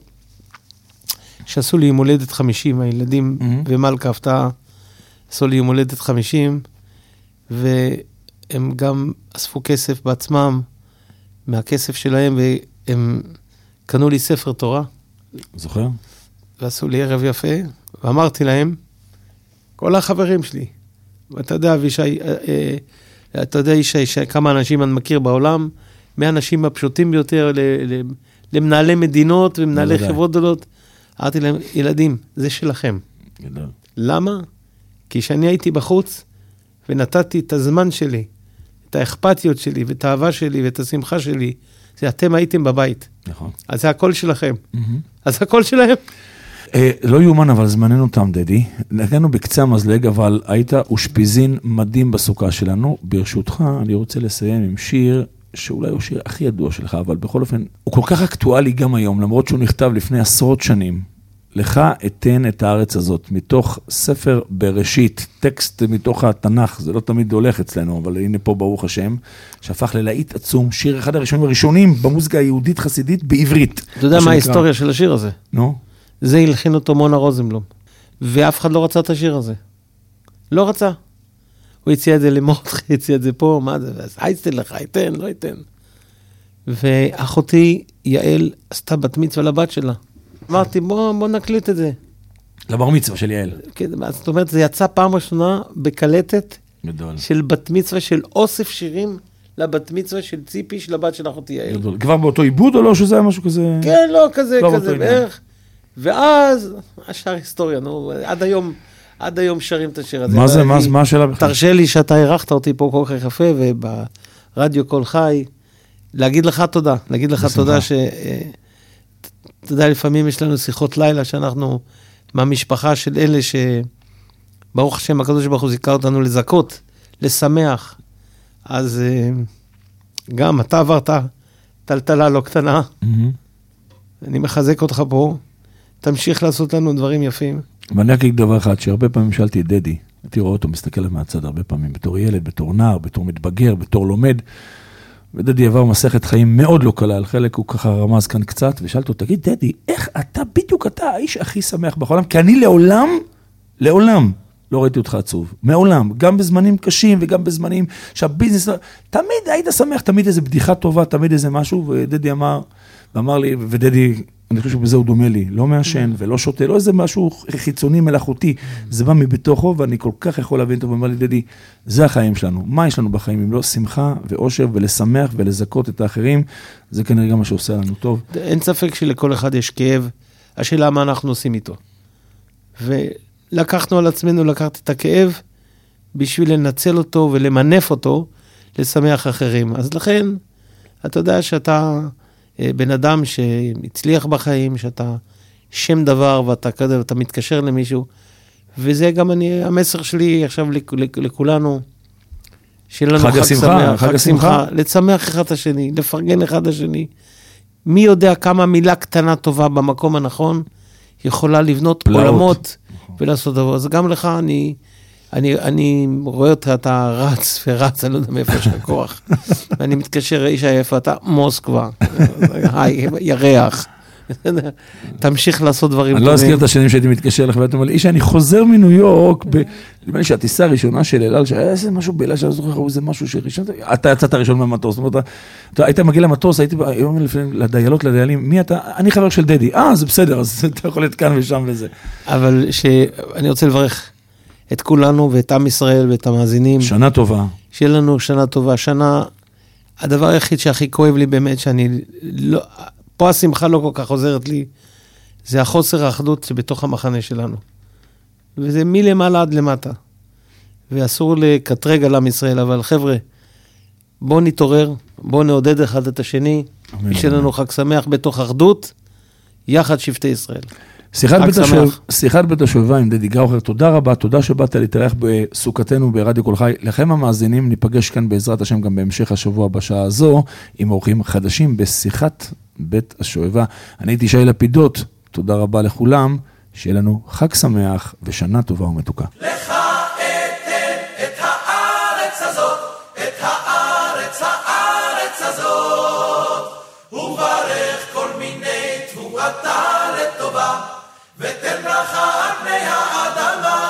שעשו לי יום הולדת חמישים, הילדים ומלכה הפתעה, עשו לי יום הולדת חמישים, והם גם אספו כסף בעצמם, מהכסף שלהם, והם קנו לי ספר תורה. זוכר? ועשו לי ערב יפה, ואמרתי להם, כל החברים שלי, ואתה יודע, וישי, אתה יודע, ישי, כמה אנשים אני מכיר בעולם, מהאנשים הפשוטים ביותר, למנהלי מדינות ומנהלי חברות גדולות, אמרתי להם, ילדים, זה שלכם. גדול. למה? כי כשאני הייתי בחוץ, ונתתי את הזמן שלי, את האכפתיות שלי, ואת האהבה שלי, ואת השמחה שלי, זה אתם הייתם בבית. נכון. אז זה הכל שלכם. אז הכל שלהם. לא יומן, אבל זמננו תם, דדי. נגענו בקצה המזלג, אבל היית אושפיזין מדהים בסוכה שלנו. ברשותך, אני רוצה לסיים עם שיר, שאולי הוא שיר הכי ידוע שלך, אבל בכל אופן, הוא כל כך אקטואלי גם היום, למרות שהוא נכתב לפני עשרות שנים. לך אתן את הארץ הזאת, מתוך ספר בראשית, טקסט מתוך התנ"ך, זה לא תמיד הולך אצלנו, אבל הנה פה ברוך השם, שהפך ללהיט עצום, שיר אחד הראשונים הראשונים במוזיקה היהודית חסידית בעברית. אתה יודע מה ההיסטוריה של השיר הזה? נו? זה הלחין אותו מונה רוזנבלום, ואף אחד לא רצה את השיר הזה. לא רצה. הוא הציע את זה למותח, הציע את זה פה, מה זה, אז הייסטל לך, ייתן, לא ייתן. ואחותי יעל עשתה בת מצווה לבת שלה. אמרתי, בוא, בוא נקליט את זה. לבר מצווה של יעל. כן, זאת אומרת, זה יצא פעם ראשונה בקלטת גדול. של בת מצווה של אוסף שירים לבת מצווה של ציפי של הבת של אחותי יעל. גדול. כבר באותו עיבוד או לא שזה היה משהו כזה? כן, לא, כזה, כזה, בערך. בערך. ואז, השאר היסטוריה, נו, עד היום, עד היום שרים את השיר הזה. מה זה, מה, מה השאלה בכלל? תרשה לי שאתה ערכת אותי פה כל כך יפה, וברדיו כל חי, להגיד לך תודה, להגיד לך תודה ש... אתה יודע, לפעמים יש לנו שיחות לילה שאנחנו מהמשפחה של אלה שברוך השם, הקדוש ברוך הוא זיכה אותנו לזכות, לשמח. אז גם אתה עברת טלטלה לא קטנה. אני מחזק אותך פה. תמשיך לעשות לנו דברים יפים. ואני אגיד דבר אחד, שהרבה פעמים שאלתי את דדי, הייתי רואה אותו מסתכל מהצד הרבה פעמים, בתור ילד, בתור נער, בתור מתבגר, בתור לומד, ודדי עבר מסכת חיים מאוד לא קלה, על חלק הוא ככה רמז כאן קצת, ושאלת אותו, תגיד דדי, איך אתה, בדיוק אתה האיש הכי שמח בעולם? כי אני לעולם, לעולם, לא ראיתי אותך עצוב. מעולם, גם בזמנים קשים וגם בזמנים שהביזנס, תמיד היית שמח, תמיד איזו בדיחה טובה, תמיד איזה משהו, ודדי אמר, ואמר לי, ודדי, אני חושב שבזה הוא דומה לי, לא מעשן ולא שותה, לא איזה משהו חיצוני מלאכותי, זה בא מבתוכו, ואני כל כך יכול להבין אותו, ואומר לי, דדי, זה החיים שלנו, מה יש לנו בחיים, אם לא שמחה ואושר ולשמח ולזכות את האחרים, זה כנראה גם מה שעושה לנו טוב. אין ספק שלכל אחד יש כאב, השאלה מה אנחנו עושים איתו. ולקחנו על עצמנו לקחת את הכאב, בשביל לנצל אותו ולמנף אותו, לשמח אחרים. אז לכן, אתה יודע שאתה בן אדם שהצליח בחיים, שאתה שם דבר ואתה כזה, ואתה מתקשר למישהו, וזה גם אני, המסר שלי עכשיו לכולנו, שיהיה לנו חג שמח, חג שמחה, לצמח אחד השני, לפרגן אחד השני. מי יודע כמה מילה קטנה טובה במקום הנכון, יכולה לבנות עולמות ולעשות דבר. אז גם לך אני... אני, אני רואה אותך, אתה רץ ורץ, אני לא יודע מאיפה יש לך כוח. ואני מתקשר, איש איפה אתה? מוסקבה. היי, ירח. תמשיך לעשות דברים טובים. אני לא אזכיר את השנים שהייתי מתקשר לך, ואתה אומר לי, איש, אני חוזר מניו יורק, נדמה לי שהטיסה הראשונה של אלעל, שהיה איזה משהו באלעל, שאני זוכר, הוא איזה משהו שראשון, אתה יצאת הראשון מהמטוס, זאת אומרת, אתה היית מגיע למטוס, הייתי היום לדיילות, לדיילים, מי אתה? אני חבר של דדי. אה, זה בסדר, אז אתה יכול להיות כאן ושם וזה. אבל שאני רוצה לברך את כולנו ואת עם ישראל ואת המאזינים. שנה טובה. שיהיה לנו שנה טובה. שנה, הדבר היחיד שהכי כואב לי באמת, שאני לא, פה השמחה לא כל כך עוזרת לי, זה החוסר האחדות שבתוך המחנה שלנו. וזה מלמעלה עד למטה. ואסור לקטרג על עם ישראל, אבל חבר'ה, בואו נתעורר, בואו נעודד אחד את השני, שיהיה לנו חג שמח בתוך אחדות, יחד שבטי ישראל. שיחת בית השואבה עם דדי גראוכר, תודה רבה, תודה שבאת להתארח בסוכתנו ברדיו כל חי. לכם המאזינים, ניפגש כאן בעזרת השם גם בהמשך השבוע בשעה הזו, עם אורחים חדשים בשיחת בית השואבה. אני הייתי שי לפידות, תודה רבה לכולם, שיהיה לנו חג שמח ושנה טובה ומתוקה. לך אתן את הארץ הזאת, את הארץ, הארץ הזאת, וברך כל מיני תבואתה לטובה, ותן ברכה על פני האדמה.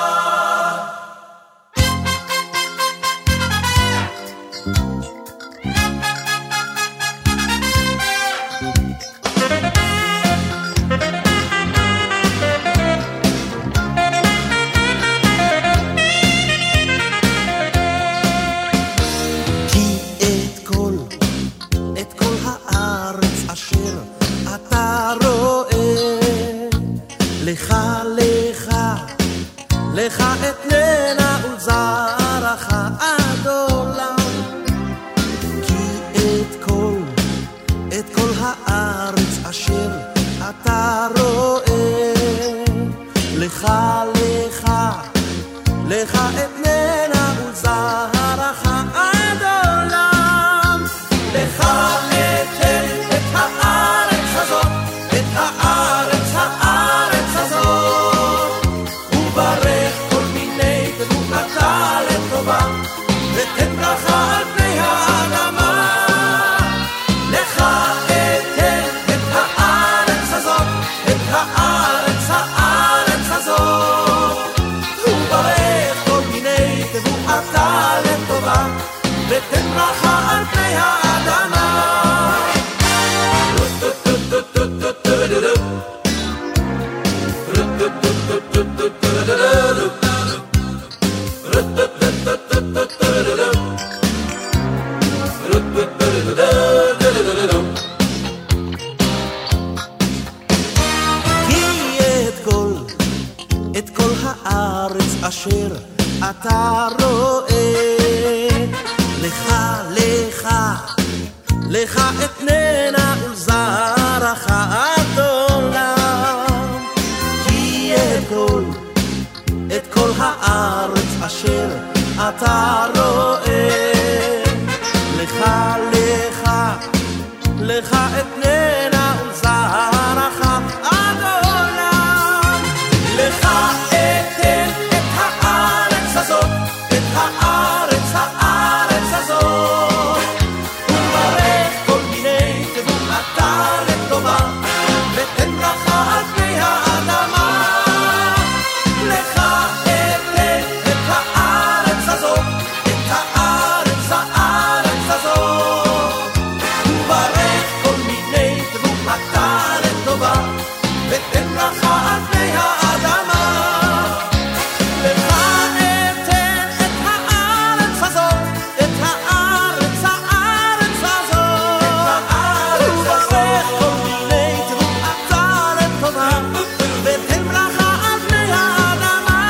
ותן ברכה על פני האדמה. לך אתן את הארץ הזאת, את הארץ, הארץ הזאת, וברך כל מיני תבואתה לטובה, ותן ברכה על פני האדמה. כי את כל, את כל הארץ אשר אתה רואה, לך, לך, לך אתננה ולזרעך עד עולם. כי את כל, את כל הארץ אשר אתה רואה, לך, לך, לך אתננה ולזרעך עד עולם. לך אתן את הארץ הזאת, את הארץ, הארץ הזאת, וברך כל מיני תבואתה לטובה, ותן ברכה על פני האדמה. לך אתן את הארץ הזאת, את הארץ, הארץ הזאת, וברך כל מיני תבואתה לטובה, ותן ברכה על פני האדמה. לך אתן את הארץ הזאת, את הארץ, הארץ הזאת, וברך כל מיני תבואתה לטובה, ותן ברכה על פני האדמה.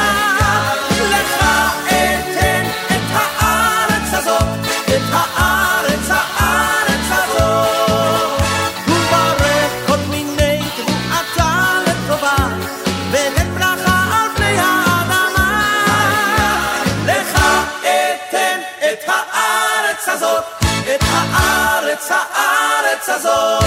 לך אתן את הארץ הזאת, את הארץ, הארץ הזאת, וברך כל מיני תבואתה לטובה, ותן ברכה על פני האדמה. לך אתן את הארץ הזאת, את הארץ, הארץ הזאת.